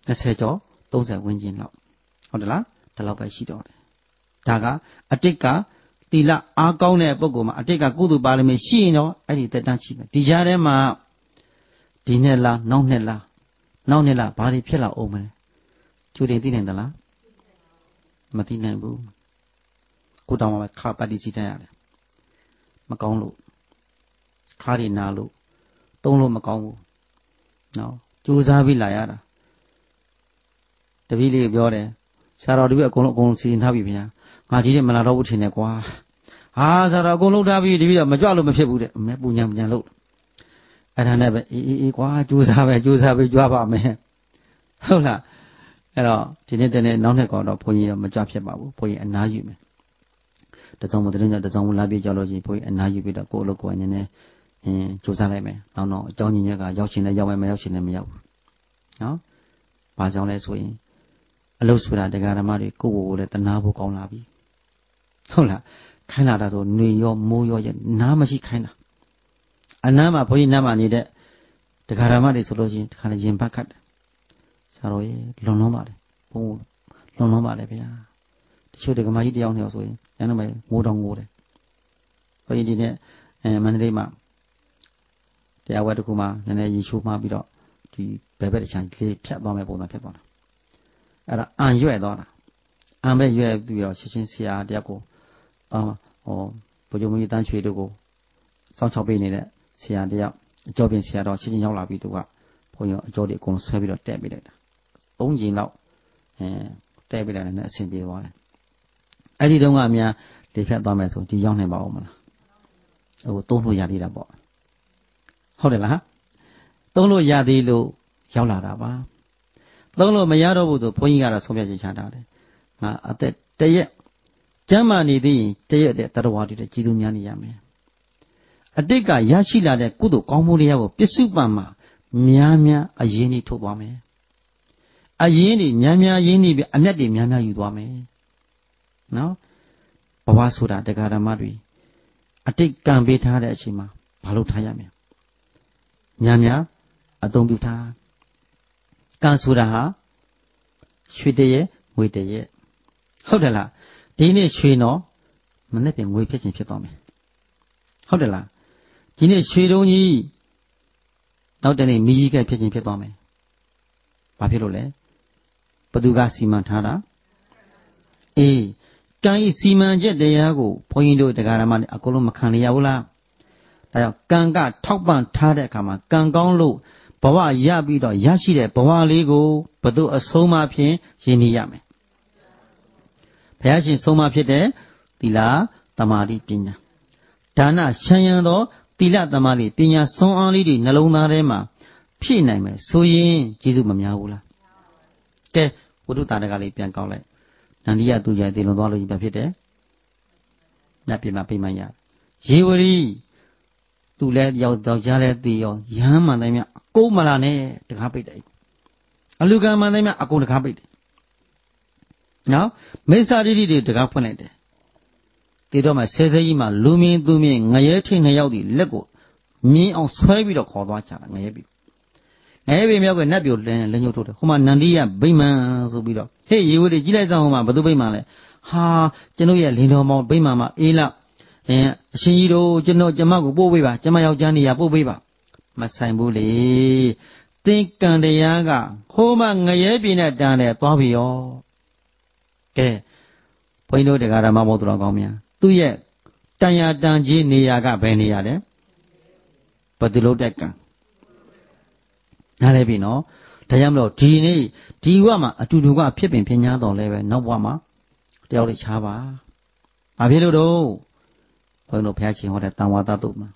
နှစ်ဆယ်ကျော်သုံးဆယ်ဝန်းကျင်လောက်ဟုတ်တယ်လားဒီလောက်ပဲရှိတော့တယ်ဒါကအတိတ်ကသီလအားကောင်းတဲ့ပုဂ္ဂိုလ်မှာအတိတ်ကကုသိုလ်ပါရမီရှိရင်တော့အဲ့ဒီတက်တန်းရှိမယ်ဒီကြားထဲမှာဒီနှစ်လားနောက်နှစ်လားနောက်နှစ်လားဘာတွေဖြစ်လာအောင်မလဲကျူတင်သိနိုင်သလားမသိနိုင်ဘူးကိုတောင်မှာခါပတ်တိစီတတ်ရတယ်မကောင်းလို့ခါးတွေနာလို့သုံးလို့မကောင်းဘူးနော်ကြိုးစားပြီးလာရတာတပည့်လေးပြောတယ်ဆရာတော်တပည့်အကုန်လုံးအကုန်လုံးစီရင်ထားပြီဗျာငါဒီနေ့မလာတော့ဘူးထင်တယ်ကွာဟာဆရာတော်အကုန်လုံးထားပြီတပည့်တော့မကြွလို့မဖြစ်ဘူးတဲ့အမေပူညာပညာလို့အဲ့ဒါနဲ့ပဲအေးအေးအေးကွာကြိုးစားပဲကြိုးစားပြီးကြွပါမယ်ဟုတ်လားအဲ့တော့ဒီနေ့တနေ့နောက်နှစ်ကောင်တော့ဘုန်းကြီးတော့မကြွဖြစ်ပါဘူးဘုန်းကြီးအနားယူမယ်တစောင်းမတရင်တစောင်းမလာပြေကြောက်လို့ရှိရင်ဘုန်းကြီးအနားယူပြီးတော့ကိုယ်အလုပ်ကိုယ်အနေနဲ့အင်းကြိုးစားလိုက်မယ်နောက်တော့အကြောင်းညင်ရက်ကရောက်ရှင်လည်းရောက်မယ်မရောက်ရှင်လည်းမရောက်ဘူးနော်ဘာကြောင့်လဲဆိုရင်အလုပ်ဆိုတာတရားဓမ္မတွေကိုယ့်ဘို့ကိုလည်းတနာဖို့ကောင်းလာပြီဟုတ်လားခိုင်းလာတာဆိုຫນွေရောမိုးရောရနားမရှိခိုင်းတာအနားမှာဘုန်းကြီးနားမှာနေတဲ့တရားဓမ္မတွေဆိုလို့ရှိရင်ဒီခါလည်းရင်ဘတ်ခတ်တယ်ဆရာတော်ကြီးလွန်လွန်ပါလေဘုံလွန်လွန်ပါလေဗျာတချို့ဒကမာကြီးတယောက်နှစ်ယောက်ဆိုရင်ညနေပိုင်းငိုတောင်ငိုတယ်ဘုန်းကြီးဒီနေ့အဲမန္တလေးမှာတရားဝဲတစ်ခုမှနည်းနည်းရေချိုးမှပြီးတော့ဒီဘယ်ဘက်တစ်ချမ်းလေးဖြတ်သွားမယ်ပုံစံဖြစ်သွားတာအဲ့ဒါအံရွဲ့သွားတာအံပဲရွဲ့ပြီးတော့ရှင်းရှင်းဆရာတယောက်ကိုအော်ဟောဘုရားမကြီးတန်းရွှေတို့ကိုစောင့်ချောက်ပေးနေတဲ့ဆရာတယောက်အကျော်ပြင်ဆရာတော်ရှင်းရှင်းရောက်လာပြီးသူကဘုန်းကြီးအကျော်တွေအကုန်ဆွဲပြီးတော့တက်ပေးလိုက်တာသုံးကြိမ်လောက်အဲတက်ပေးလိုက်တယ်နဲ့အဆင်ပြေသွားတယ်အဲ့ဒီတုန်းကအများလေဖြတ်သွားမယ်ဆိုဒီရောက်နိုင်ပါဦးမလားဟိုသုံးလို့ရသေးတာပေါ့ဟုတ်တယ်လားသုံးလို့ရသေးလို့ရောက်လာတာပါသုံးလို့မရတော့ဘူးဆိုဘုန်းကြီးကတော့ဆုံးဖြတ်ချက်ချတာတယ်ငါအသက်တရက်ကျမ်းမာနေသေးရင်တရက်တဲ့တရဝါတွေတဲ့ကြီးစုများနေရမယ်အတိတ်ကရရှိလာတဲ့ကုသိုလ်ကောင်းမှုတွေကိုပစ္စုပန်မှာများများအရင်ကြီးထုတ်သွားမယ်အရင်ကြီးများများရင်းနေပြီးအမျက်တွေများများယူသွားမယ်နော်ဘဝဆိုတာတရားဓမ္မတွေအတိတ်ကံပေးထားတဲ့အချိန်မှာဘာလို့ထားရမလဲများများအသုံးပြုထားကံဆိုတာဟာရွှေတရက်ငွေတရက်ဟုတ်တယ်လားဒီနေ့ရွှေတော့မနေ့ပြင်ငွေဖြစ်ခြင်းဖြစ်သွားမယ်ဟုတ်တယ်လားဒီနေ့ရွှေတုံးကြီးနောက်တနေ့မီးကြီးကဖြစ်ခြင်းဖြစ်သွားမယ်ဘာဖြစ်လို့လဲဘသူကစီမံထားတာအေးကံဤစီမံချက်တရားကိုဘုန်းကြီးတို့တရားဓမ္မတွေအကုန်လုံးမခံရဘူးလားဒါကြောင့်ကံကထောက်ပံ့ထားတဲ့အခါမှာကံကောင်းလို့ဘဝရပြီးတော့ရရှိတဲ့ဘဝလေးကိုဘသူအဆုံးမဖြင့်ရင်းနှီးရမယ်ဘုရားရှင်ဆုံးမဖြစ်တဲ့သီလသမာဓိပညာဒါနရှမ်းရံသောသီလသမာဓိပညာစွမ်းအားလေးတွေနှလုံးသားထဲမှာဖြည့်နိုင်မယ်ဆိုရင်ကျေးဇူးမများဘူးလားကဲဝိတုတာတကလေးပြန်ကောက်လိုက်နန္ဒီယသူကြတည်လွန်သွားလို့ပြန်ဖြစ်တယ်နတ်ပြည်မှာပြိမှန်ရရေဝရီသူလည်းရောက်တော့ကြားလဲတည်ရောရဟန်းမှန်တိုင်းမြကိုးမလာနဲ့တကားပိတ်တယ်အလူကံမှန်တိုင်းမြအကုန်တကားပိတ်တယ်နော်မိစ္ဆာဒိဋ္ဌိတွေတကားဖွင့်လိုက်တယ်ဒီတော့မှဆဲဆဲကြီးမှလူမြင်သူမြင်ငရဲထိန်နှစ်ယောက်ဒီလက်ကိုမြင်းအောင်ဆွဲပြီးတော့ခေါ်သွားကြတာငရဲပြီငရဲပြီမြောက်ကနတ်ပြိုလက်ညှိုးထိုးတယ်ဟိုမှာနန္ဒီယဗိမာန်ဆိုပြီးတော့ဟေ့ရေဝတိကြီးလိုက်စမ်းဟိုမှာဘသူဗိမာန်လဲဟာကျွန်တော်ရဲ့လင်းတော်မောင်ဗိမာန်မှာအေးလအင်းအရှင်ကြီးတို့ကျွန်တော်ကျမကိုပို့ပေးပါကျမယောက်ျားနေရပို့ပေးပါမဆိုင်ဘူးလေသင်္ကန်တရားကခိုးမငရဲပြင်းနဲ့တန်တယ်သွားပြီရောကဲဘုန်းကြီးတို့တရားဓမ္မဘောသူတော်ကောင်းများသူ့ရဲ့တန်ရာတန်ကြီးနေရာကဘယ်နေရာလဲဘယ်သူလို့တက်ကံနားလဲပြီနော်ဒါကြောင့်မလို့ဒီနေ့ဒီဘဝမှာအတူတူကဖြစ်ပင်ဖြစ်냐တော်လဲပဲနောက်ဘဝမှာတယောက်လေးချားပါဘာဖြစ်လို့တော့ဘုန်းတော်ဘုရားရှင်ဟောတဲ့တန်ဝါဒတုတ်မှာ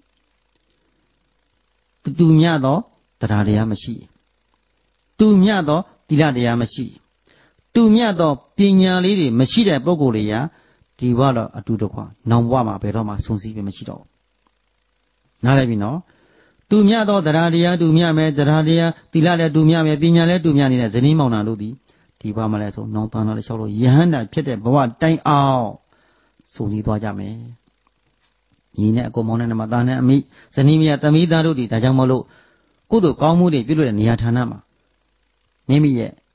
တူမြတော့တရားတရားမရှိတူမြတော့သီလတရားမရှိတူမြတော့ပညာလေးတွေမရှိတဲ့ပုဂ္ဂိုလ်တွေကဒီဘဝတော့အတူတကွနောင်ဘဝမှာဘယ်တော့မှဆုံးစည်းပဲမရှိတော့ဘူးနားလည်ပြီနော်တူမြတော့တရားတရားတူမြမယ်တရားတရားသီလလည်းတူမြမယ်ပညာလည်းတူမြနေတဲ့ဇနီးမောင်နှံတို့ဒီဒီဘဝမှာလည်းဆိုနောင်တန်တော်လည်းလျှောက်လို့ယဟန္တာဖြစ်တဲ့ဘဝတိုင်အောင်ဆုံးစည်းသွားကြမယ်ညီနဲ့အကိုမောင်နဲ့နမသားနဲ့အမိဇနီးမယားသမီးသားတို့ဒီဒါကြောင့်မလို့ကုသိုလ်ကောင်းမှုတွေပြုလို့တဲ့နေရာဌာနမှာမိမိရဲ့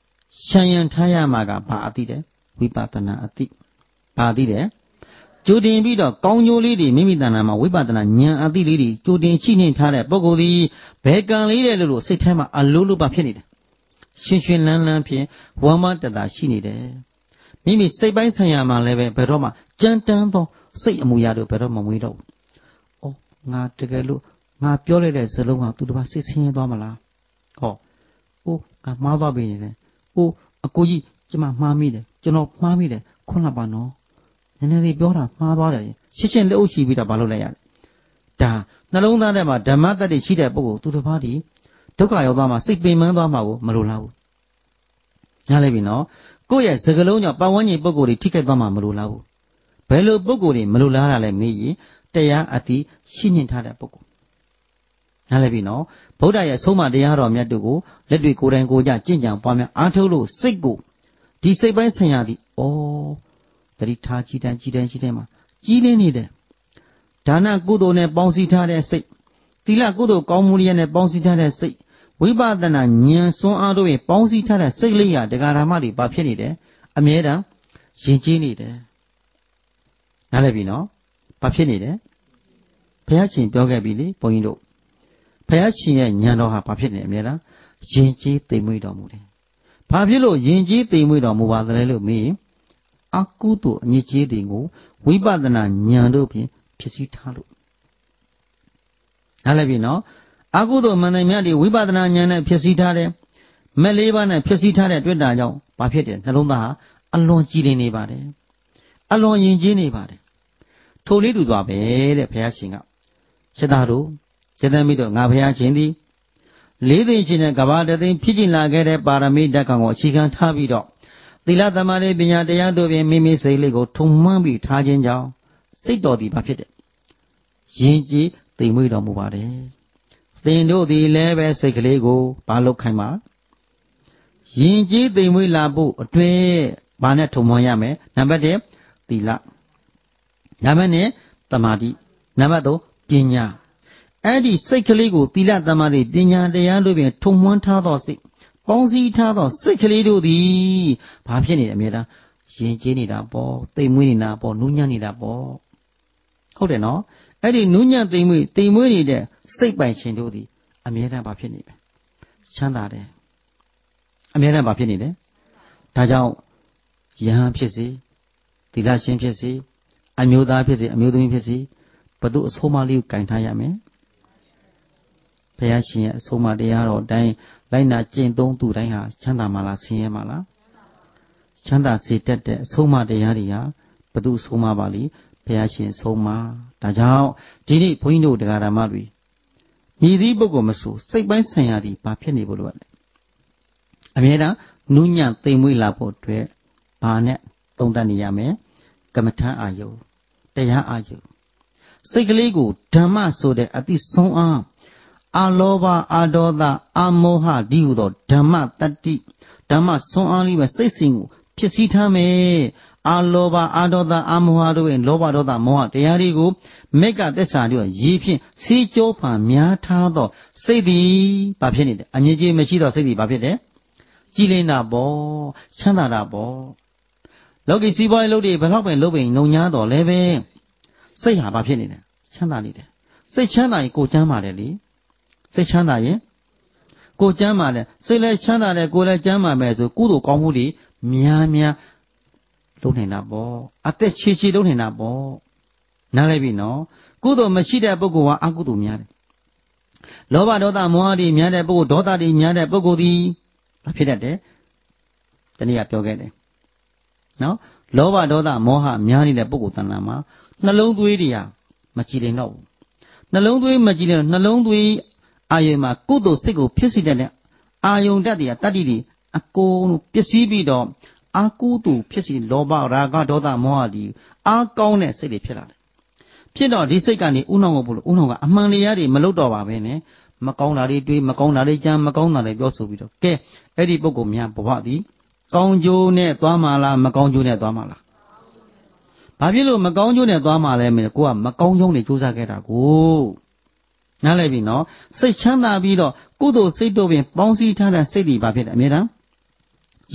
ရှံရန်ထားရမှာကဘာအတိတဲ့ဝိပဿနာအတိဘာအတိတဲ့ကြိုတင်ပြီးတော့ကောင်းကျိုးလေးတွေမိမိတဏ္ဍာမှာဝိပဿနာဉာဏ်အတိလေးတွေကြိုတင်ရှိနေထားတဲ့ပုဂ္ဂိုလ်သည်ဘယ်ကံလေးတဲ့လို့စိတ်ထဲမှာအလိုလိုပါဖြစ်နေတယ်ရှင်ရှင်လန်းလန်းဖြင့်ဝမ်းမတတာရှိနေတယ်မိမိစိတ်ပိုင်းဆိုင်ရာမှာလည်းပဲဘယ်တော့မှကြမ်းတမ်းသောစိတ်အမူအရာတို့ဘယ်တော့မှမွေးတော့ဘူး။အော်ငါတကယ်လို့ငါပြောလိုက်တဲ့စလုံးကသူတစ်ပါးစိတ်ဆင်းရဲသွားမလား။ဟောအိုးငါမှားသွားပြီနေတယ်။အိုးအကိုကြီးကျမမှားမိတယ်ကျွန်တော်မှားမိတယ်ခွန်းလာပါနော်။နည်းနည်းလေးပြောတာမှားသွားတယ်ရှင်းရှင်းလက်အုပ်ရှိပြီးတော့မလုပ်လိုက်ရတယ်။ဒါနှလုံးသားထဲမှာဓမ္မတတ္တိရှိတဲ့ပုဂ္ဂိုလ်သူတစ်ပါးဒီဒုက္ခရောက်သွားမှစိတ်ပင်ပန်းသွားမှာကိုမလိုလားဘူး။ညားလိုက်ပြီနော်။ကိုယ့်ရဲ့စကလုံးကြောင့်ပတ်ဝန်းကျင်ပုဂ္ဂိုလ်တွေထိခိုက်သွားမှမလိုလားဘူးဘယ်လိုပုဂ္ဂိုလ်တွေမလိုလားတာလဲမေးရင်တရားအတိရှိညင်ထားတဲ့ပုဂ္ဂိုလ်နားလည်ပြီနော်ဗုဒ္ဓရဲ့ဆုံးမတရားတော်မြတ်တို့ကိုလက်တွေကိုယ်တိုင်ကိုယ်ကြကျင့်ကြံပွားများအားထုတ်လို့စိတ်ကိုဒီစိတ်ပိုင်းဆင်ရသည်ဩတတိထားကြည်တန်းကြည်တန်းကြည်တန်းမှာကြီးလင်းနေတယ်ဒါနကုသိုလ်နဲ့ပေါင်းစည်းထားတဲ့စိတ်သီလကုသိုလ်ကောင်းမှုရနဲ့ပေါင်းစည်းထားတဲ့စိတ်ဝိပဿနာဉာဏ်စွမ်းအားတို့ရဲ့ပေါင်းစည်းထားတဲ့စိတ်လေးရာတရားဓမ္မတွေဘာဖြစ်နေတယ်အမြဲတမ်းယဉ်ကျေးနေတယ်နားလည်ပြီနော်ဘာဖြစ်နေတယ်ဘုရားရှင်ပြောခဲ့ပြီလေဘုန်းကြီးတို့ဘုရားရှင်ရဲ့ဉာဏ်တော်ဟာဘာဖြစ်နေအမြဲတမ်းယဉ်ကျေးသိမ်မွေ့တော်မူတယ်ဘာဖြစ်လို့ယဉ်ကျေးသိမ်မွေ့တော်မူပါသလဲလို့မေးရင်အကုသိုလ်အညစ်အကြေးတွေကိုဝိပဿနာဉာဏ်တို့ဖြင့်ဖြစ်စည်းထားလို့နားလည်ပြီနော်အကုသိုလ်မန္တန်များတွေဝိပဿနာဉာဏ်နဲ့ဖြစ်စည်းထားတယ်မက်လေးပါးနဲ့ဖြစ်စည်းထားတဲ့တွေ့တာကြောင့်ဘာဖြစ်တယ်နှလုံးသားဟာအလွန်ကြည်လင်နေပါတယ်အလွန်ယဉ်ကျေးနေပါတယ်ထိုလေးတူသွားပဲတဲ့ဘုရားရှင်ကရှင်းသားတို့ရှင်းသမီးတို့ငါဘုရားရှင်သည်လေးသိချင်းနဲ့ကဘာတသိန်းဖြစ်ကျင်လာခဲ့တဲ့ပါရမီဓာတ်ကောင်ကိုအခြေခံထားပြီးတော့သီလသမာဓိပညာတရားတို့ဖြင့်မိမိစိတ်လေးကိုထုံမှန်းပြီးထားခြင်းကြောင့်စိတ်တော်သည်ဘာဖြစ်တယ်ယဉ်ကျေးသိမ်မွေ့တော်မူပါတယ်သင်တို့သည်လည်းပဲစိတ်ကလေးကိုဘာလုပ်ခိုင်းပါယဉ်ကျေးသိမ်မွေ့လာဖို့အတွက်ဘာနဲ့ထုံမှန်းရမယ်နံပါတ်တစ်သီလနံပါတ်နှစ်သမာဓိနံပါတ်သုံးပညာအဲ့ဒီစိတ်ကလေးကိုသီလသမာဓိပညာတရားတို့ဖြင့်ထုံမှန်းထားသောစိတ်ပေါင်းစည်းထားသောစိတ်ကလေးတို့သည်ဘာဖြစ်နေတယ်အမြဲတမ်းယဉ်ကျေးနေတာပေါ့သိမ်မွေ့နေတာပေါ့နူးညံ့နေတာပေါ့ဟုတ်တယ်နော်အဲ့ဒီနူးညံ့သိမ်မွေ့သိမ်မွေ့နေတဲ့စိတ်ပိုင်ရှင်တို့သည်အမြဲတမ်းဘာဖြစ်နေလဲချမ်းသာတယ်အမြဲတမ်းဘာဖြစ်နေလဲဒါကြောင့်ယဟန်ဖြစ်စေသီလရှင်ဖြစ်စေအမျိုးသားဖြစ်စေအမျိုးသမီးဖြစ်စေဘု து အဆုံးအမလေးကိုကင်ထားရမယ်ဘုရားရှင်ရဲ့အဆုံးအမတရားတော်အတိုင်းလိုက်နာကျင့်သုံးသူတိုင်းဟာချမ်းသာမှာလားဆင်းရဲမှာလားချမ်းသာစေတတ်တဲ့အဆုံးအမတရားတွေဟာဘု து အဆုံးအမပါလိဘုရားရှင်အဆုံးအမဒါကြောင့်ဒီနေ့ဘုန်းကြီးတို့တရားဓမ္မတွေမြည်သည့်ပုဂ္ဂိုလ်မဆိုစိတ်ပိုင်းဆိုင်ရာသည်ဘာဖြစ်နေဖို့လိုလဲအမြဲတမ်းနူးညံ့သိမ်မွေ့လာဖို့အတွက်ဘာနဲ့သုံးသပ်နေရမယ်ကမ္မထံအာယုတရားအာယုစိတ်ကလေးကိုဓမ္မဆိုတဲ့အတိဆုံးအားအာလောဘအာဒေါသအာမောဟဒီဟုသောဓမ္မတတ္တိဓမ္မဆုံးအားလေးပဲစိတ်စဉ်ကိုဖြစ်စည်းထားမယ်အာလောဘအာဒေါသအာမောဟတို့ရဲ့လောဘဒေါသမောဟတရားတွေကိုမေကသစ္စာတို့ရည်ဖြင့်စီးကြောဖန်များထားသောစိတ်သည်ဘာဖြစ်နေတယ်အငြင်းကြီးမရှိသောစိတ်သည်ဘာဖြစ်တယ်ကြည်လင်တာပေါ့ချမ်းသာတာပေါ့လောကီစီးပွားရေးလုပ်တွေဘယ်တော့ပဲလုပ်ပင်လုံညာတော်လည်းပဲစိတ်ဟာဘာဖြစ်နေလဲချမ်းသာနေတယ်စိတ်ချမ်းသာရင်ကိုယ်ချမ်းသာတယ်လေစိတ်ချမ်းသာရင်ကိုယ်ချမ်းသာတယ်စိတ်လည်းချမ်းသာတယ်ကိုယ်လည်းချမ်းသာမယ်ဆိုကုသိုလ်ကောင်းမှုတွေများများလုပ်နေတာပေါ့အသက်ချေချေလုပ်နေတာပေါ့နားလည်ပြီနော်ကုသိုလ်မရှိတဲ့ပုဂ္ဂိုလ်ကအကုသိုလ်များတယ်လောဘဒေါသမောဟတွေများတဲ့ပုဂ္ဂိုလ်ဒေါသတွေများတဲ့ပုဂ္ဂိုလ်သည်ဘာဖြစ်တတ်တယ်တနည်းကပြောခဲ့တယ်နော်လောဘဒေါသမောဟများနေတဲ့ပုဂ္ဂိုလ်တဏ္ဍာမှာနှလုံးသွေးတွေကမကြည်လင်တော့ဘူးနှလုံးသွေးမကြည်လင်နှလုံးသွေးအာယုံမှာကုသိုလ်စိတ်ကိုဖြစ်စေတဲ့အာယုံတတ်တွေကတတ္တိတွေအကုန်လုံးပျက်စီးပြီးတော့အာကုသိုလ်ဖြစ်စီလောဘရာဂဒေါသမောဟတွေအာကောင်းတဲ့စိတ်တွေဖြစ်လာတယ်ဖြစ်တော့ဒီစိတ်ကနေဥနှောင်းကိုပို့လို့ဥနှောင်းကအမှန်တရားတွေမလုပ်တော့ပါပဲနဲ့မကောင်းတာတွေတွေးမကောင်းတာတွေကြမ်းမကောင်းတာတွေပြောဆိုပြီးတော့ကဲအဲ့ဒီပုဂ္ဂိုလ်များဘဝသည်ကောင်းကျိုးနဲ့သွားမှာလားမကောင်းကျိုးနဲ့သွားမှာလားဘာဖြစ်လို့မကောင်းကျိုးနဲ့သွားမှာလဲမင်းကိုကမကောင်းကျိုးနဲ့ကြိုးစားခဲ့တာကိုနားလည်ပြီနော်စိတ်ချမ်းသာပြီးတော့ကုသိုလ်စိတ်တို့ပင်ပေါင်းစည်းထားတဲ့စိတ်တွေဘာဖြစ်လဲအမြဲတမ်းယ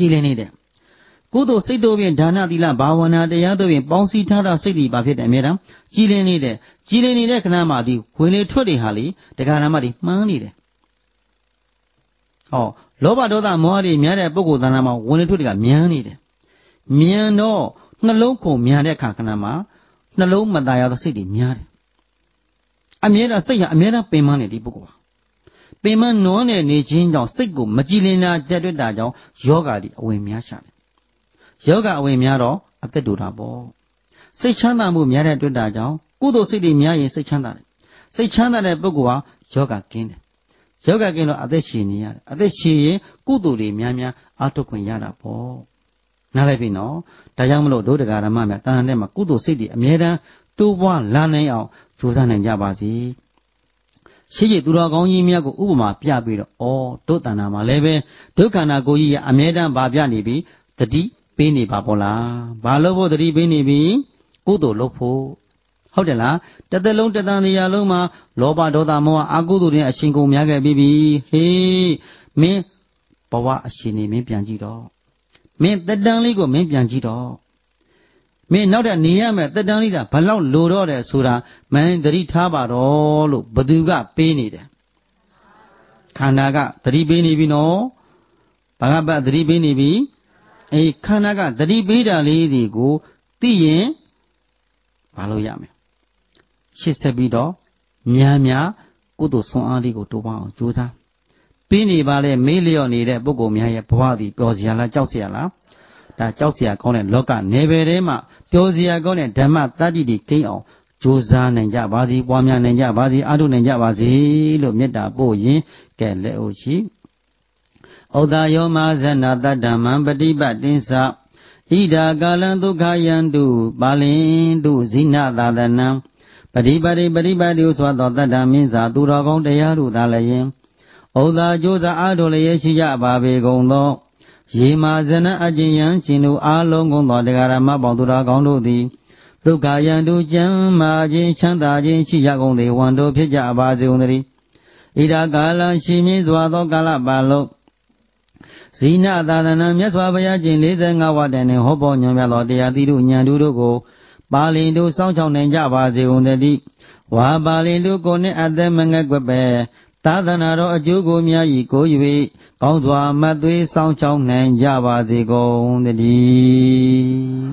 ကြည်လင်နေတယ်ကုသိုလ်စိတ်တို့ဖြင့်ဒါနသီလဘာဝနာတရားတို့ဖြင့်ပေါင်းစည်းထားတာစိတ်ဒီပါဖြစ်တယ်အမြဲတမ်းကြည်လင်နေတယ်ကြည်လင်နေတဲ့ခဏမှဒီဝင်လေထွက်တွေဟာလေတရားနာမတွေမှန်းနေတယ်ဟောလောဘဒေါသမောဟတွေများတဲ့ပုဂ္ဂိုလ်သဏ္ဍာန်မှာဝင်လေထွက်တွေကမြန်နေတယ်မြန်တော့နှလုံးကိုမြန်တဲ့အခါခဏမှာနှလုံးမသားရသောစိတ်တွေများတယ်အမြဲတမ်းစိတ်ဟာအမြဲတမ်းပင်ပန်းနေဒီပုဂ္ဂိုလ်ဟာပင်ပန်းနွမ်းနေနေခြင်းကြောင့်စိတ်ကိုမကြည်လင်တာတက်တွေ့တာကြောင့်ယောဂတွေအဝင်များရှာတယ်ယောဂအဝင်များတော့အသက်တူတာပေါ့စိတ်ချမ်းသာမှုများတဲ့တွေ့တာကြောင့်ကုသိုလ်စိတ်တွေများရင်စိတ်ချမ်းသာတယ်စိတ်ချမ်းသာတဲ့ပုဂ္ဂိုလ်ဟာယောဂကင်းတယ်ယောဂကင်းတော့အသက်ရှင်နေရတယ်အသက်ရှင်ရင်ကုသိုလ်တွေများများအားထုတ်ခွင့်ရတာပေါ့နားလိုက်ပြီနော်ဒါကြောင့်မလို့ဒုဒကာရမများတဏ္ဍာနဲ့မှာကုသိုလ်စိတ်တွေအမြဲတမ်းတိုးပွားလာနိုင်အောင်ကြိုးစားနိုင်ကြပါစေရှိရှိသူတော်ကောင်းကြီးများကိုဥပမာပြပြီးတော့ဩဒုတဏ္ဍာမှာလည်းပဲဒုက္ခနာကိုကြီးရဲ့အမြဲတမ်းဗာပြနေပြီးတတိပေးနေပါပေါ့လားဘာလို့ဖို့တတိပေးနေပြီကုသိုလ်လုပ်ဖို့ဟုတ်တယ်လားတသက်လုံးတသံတရားလုံးမှာလောဘဒေါသမောဟအကုသိုလ်တွေအရှင်ကုန်များခဲ့ပြီးပြီဟေးမင်းဘဝအရှင်နေမင်းပြန်ကြည့်တော့မင်းတက်တန်းလေးကိုမင်းပြန်ကြည့်တော့မင်းနောက်တဲ့နေရမယ်တက်တန်းလေးကဘလောက်လိုတော့တယ်ဆိုတာမင်းသတိထားပါတော့လို့ဘသူကပေးနေတယ်ခန္ဓာကသတိပေးနေပြီနော်ဘာကပတ်သတိပေးနေပြီအေးခန္ဓာကသတိပေးတာလေးတွေကိုသိရင်ဘာလို့ရမလဲရှေ့ဆက်ပြီးတော့များများကုသိုလ်ဆွမ်းအားလေးကိုတိုးပွားအောင်ကြိုးစားပြီးနေပါလေမေးလျော့နေတဲ့ပုဂ္ဂိုလ်များရဲ့ဘဝသည်ပျော်စရာလားကြောက်စရာလားဒါကြောက်စရာကောင်းတဲ့လောကနေပယ်ထဲမှာပျော်စရာကောင်းတဲ့ဓမ္မတတ္တိတွေကိန်းအောင်ကြိုးစားနိုင်ကြပါစေပွားများနိုင်ကြပါစေအားထုတ်နိုင်ကြပါစေလို့မေတ္တာပို့ရင်ကဲလက်အိုရှိဩဒါယောမဇဏတတ္တမံပฏิပတ်တင်္စဣဒာကာလံဒုက္ခယန္တုပါလင်တုဇိနသာသနံပฏิပါတိပฏิပါတိဟုဆိုသောတတ္တမင်းစာသူတော်ကောင်းတရားတို့သာလည်းယင်ဩဒါကြိုးစားအားထုတ်လျက်ရှိကြပါပေကုန်သောယေမာဇနအကျဉ်ယံရှင်တို့အားလုံးကုန်သောတရားဓမ္မပေါင်းသူတော်ကောင်းတို့သည်ဒုက္ခယန္တုကျမ်းမာခြင်းချမ်းသာခြင်းရှိကြကုန်သည်ဝန်တို့ဖြစ်ကြပါစေကုန်သတည်းဣဒာကာလံရှိမင်းစွာသောကာလပတ်လုံးဇိနသာသနာမြတ်စွာဘုရားကျင့်၄၅ဝတ္တနှင့်ဟောပေါ်ညွှန်ပြသောတရားသီးတို့ဉာဏ်တို့ကိုပါဠိတို့စောင့်ချောက်နိုင်ကြပါစေကုန်သတည်းဝါပါဠိတို့ကိုနှင့်အသက်မငဲ့ကွက်ပဲသာသနာတော်အကျိုးကိုများ၏ကို၍ကောင်းစွာမတ်သွေးစောင့်ချောက်နိုင်ကြပါစေကုန်သတည်း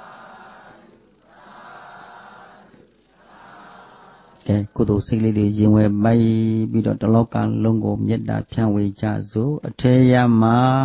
ကဲကုသိုလ်စိတ်လေးတွေရင်ဝယ်ပိုက်ပြီးတော့တလောကလုံးကိုမေတ္တာဖြန့်ဝေကြစို့အထေယမ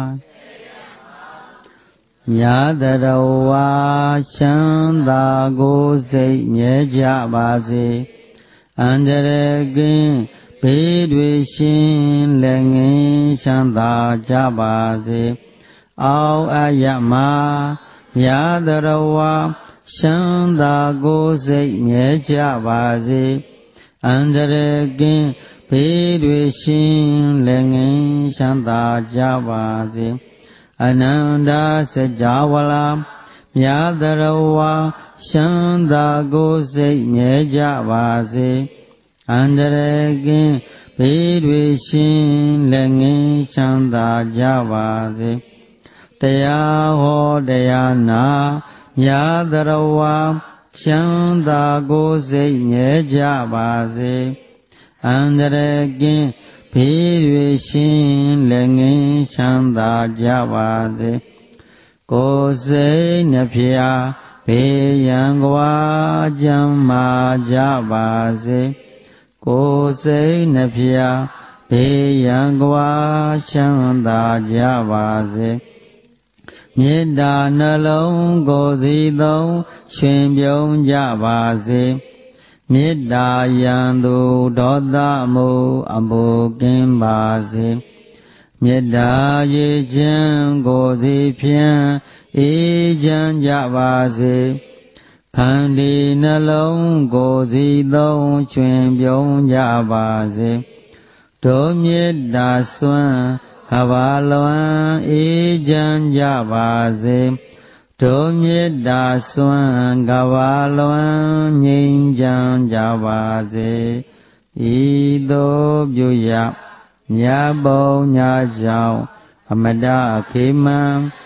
ညာတရဝါချမ်းသာကိုစိတ်မြဲကြပါစေအန္တရာယ်ကင်းဘေးတွေရှင်လက်ငင်းချမ်းသာကြပါစေအောက်အယမညာတရဝါချမ်းသာကိုစိတ်မြဲကြပါစေအန္တရာယ်ကင်းဘေးတွေရှင်လက်ငင်းချမ်းသာကြပါစေအနန္တစကြာဝဠာမြတ်တရဝါချမ်းသာကိုစိတ်မြဲကြပါစေအန္တရာယ်ကင်းဘေးတွေရှင်လက်ငင်းချမ်းသာကြပါစေတရားဟောတရားနာမြတ်တရဝါချမ်းသာကိုစိတ်မြဲကြပါစေအန္တရာယ်ကင်းဘေးတွေရှင်လက်ငင်းချမ်းသာကြပါစေကိုယ်စိတ်နှဖျားဘေးရန်ကွာကြမ်းမာကြပါစေကိုယ်စိတ်နှဖျားဘေးရန်ကွာချမ်းသာကြပါစေမေတ္တာနှလုံးကိုယ်စီသုံးရှင်ပြုံးကြပါစေမေတ္တာယံသူဒေါသမှုအမှုကင်းပါစေမေတ္တာရေချမ်းကိုယ်စီဖြင့်အေးချမ်းကြပါစေခန္တီနှလုံးကိုယ်စီသုံးရှင်ပြုံးကြပါစေဒုမေတ္တာစွမ်းကဘာလွန်အေးချမ်းကြပါစေဒုမေတ္တာစွမ်းကဘာလွန်ငြိမ်းချမ်းကြပါစေဤသို့ပြုရမြတ်ဘုံညာကြောင့်အမတခေမံ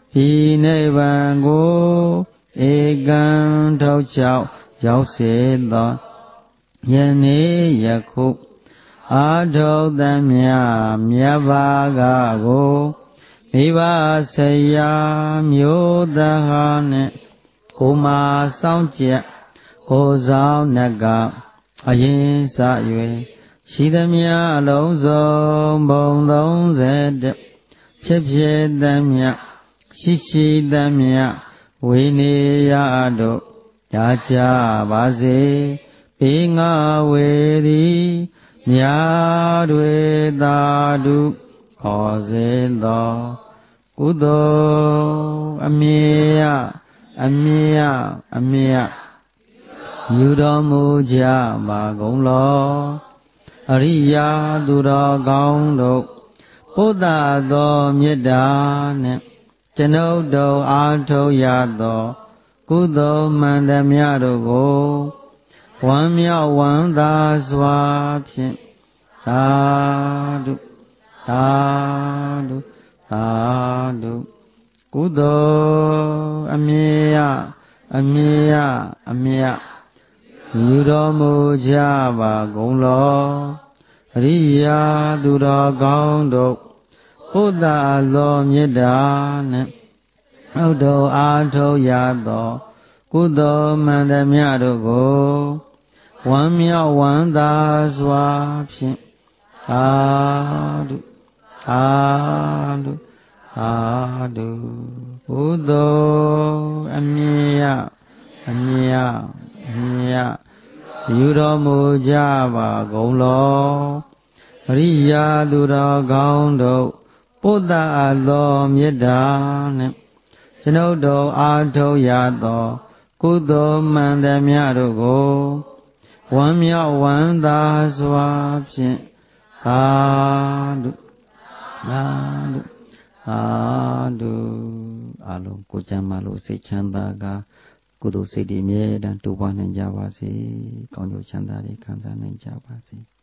Phi nê bàn cô ê gan thâu chào giáo sĩ đó nhân ní yạc khu á thâu tâm nhà mía ba gà cô mi ba se ya miêu ta ha nè cô ma sao chia cô giáo nè gà a yin sa yue shi tâm nhà lâu dòng bông đông dễ đẹp phép phép tâm nhà shi shi tâm nhà vi ni ya độ ya cha ba se pi nga ve di nhà đuê ta du khó dễ đó cú đô amia amia amia như đó mu cha bà cũng lo ariya tu đó công độ bố ta đó miết đà nè chân âu đầu a thâu ya đó cú đô man đà mía đồ cô quan miao quan ta xoa phiền ta du ta du ta du cú đô amia amia amia như đó mu cha bà cũng lo riya tu đó công độ bố ta lo miết đà nè âu đầu a thâu ya đó cú đô man đà mía đồ cô quan miao quan ta xoa phiền ta du ta du ta du cú đô amia amia amia như đó mu cha bà cũng lo riya tu đó công độ bố ta lo miết đà nè chân âu đầu a thâu ya đó cú đô man đà mía đồ cô quan miao quan ta xoa phiền ta du ta du ta du aလုံးကိုချမ်းမလို့စိတ်ချမ်းသာကကုသိုလ်စိတ်တွေအမြဲတမ်းတိုးပွားနိုင်ကြပါစေကောင်းကျိုးချမ်းသာတွေခံစားနိုင်ကြပါစေ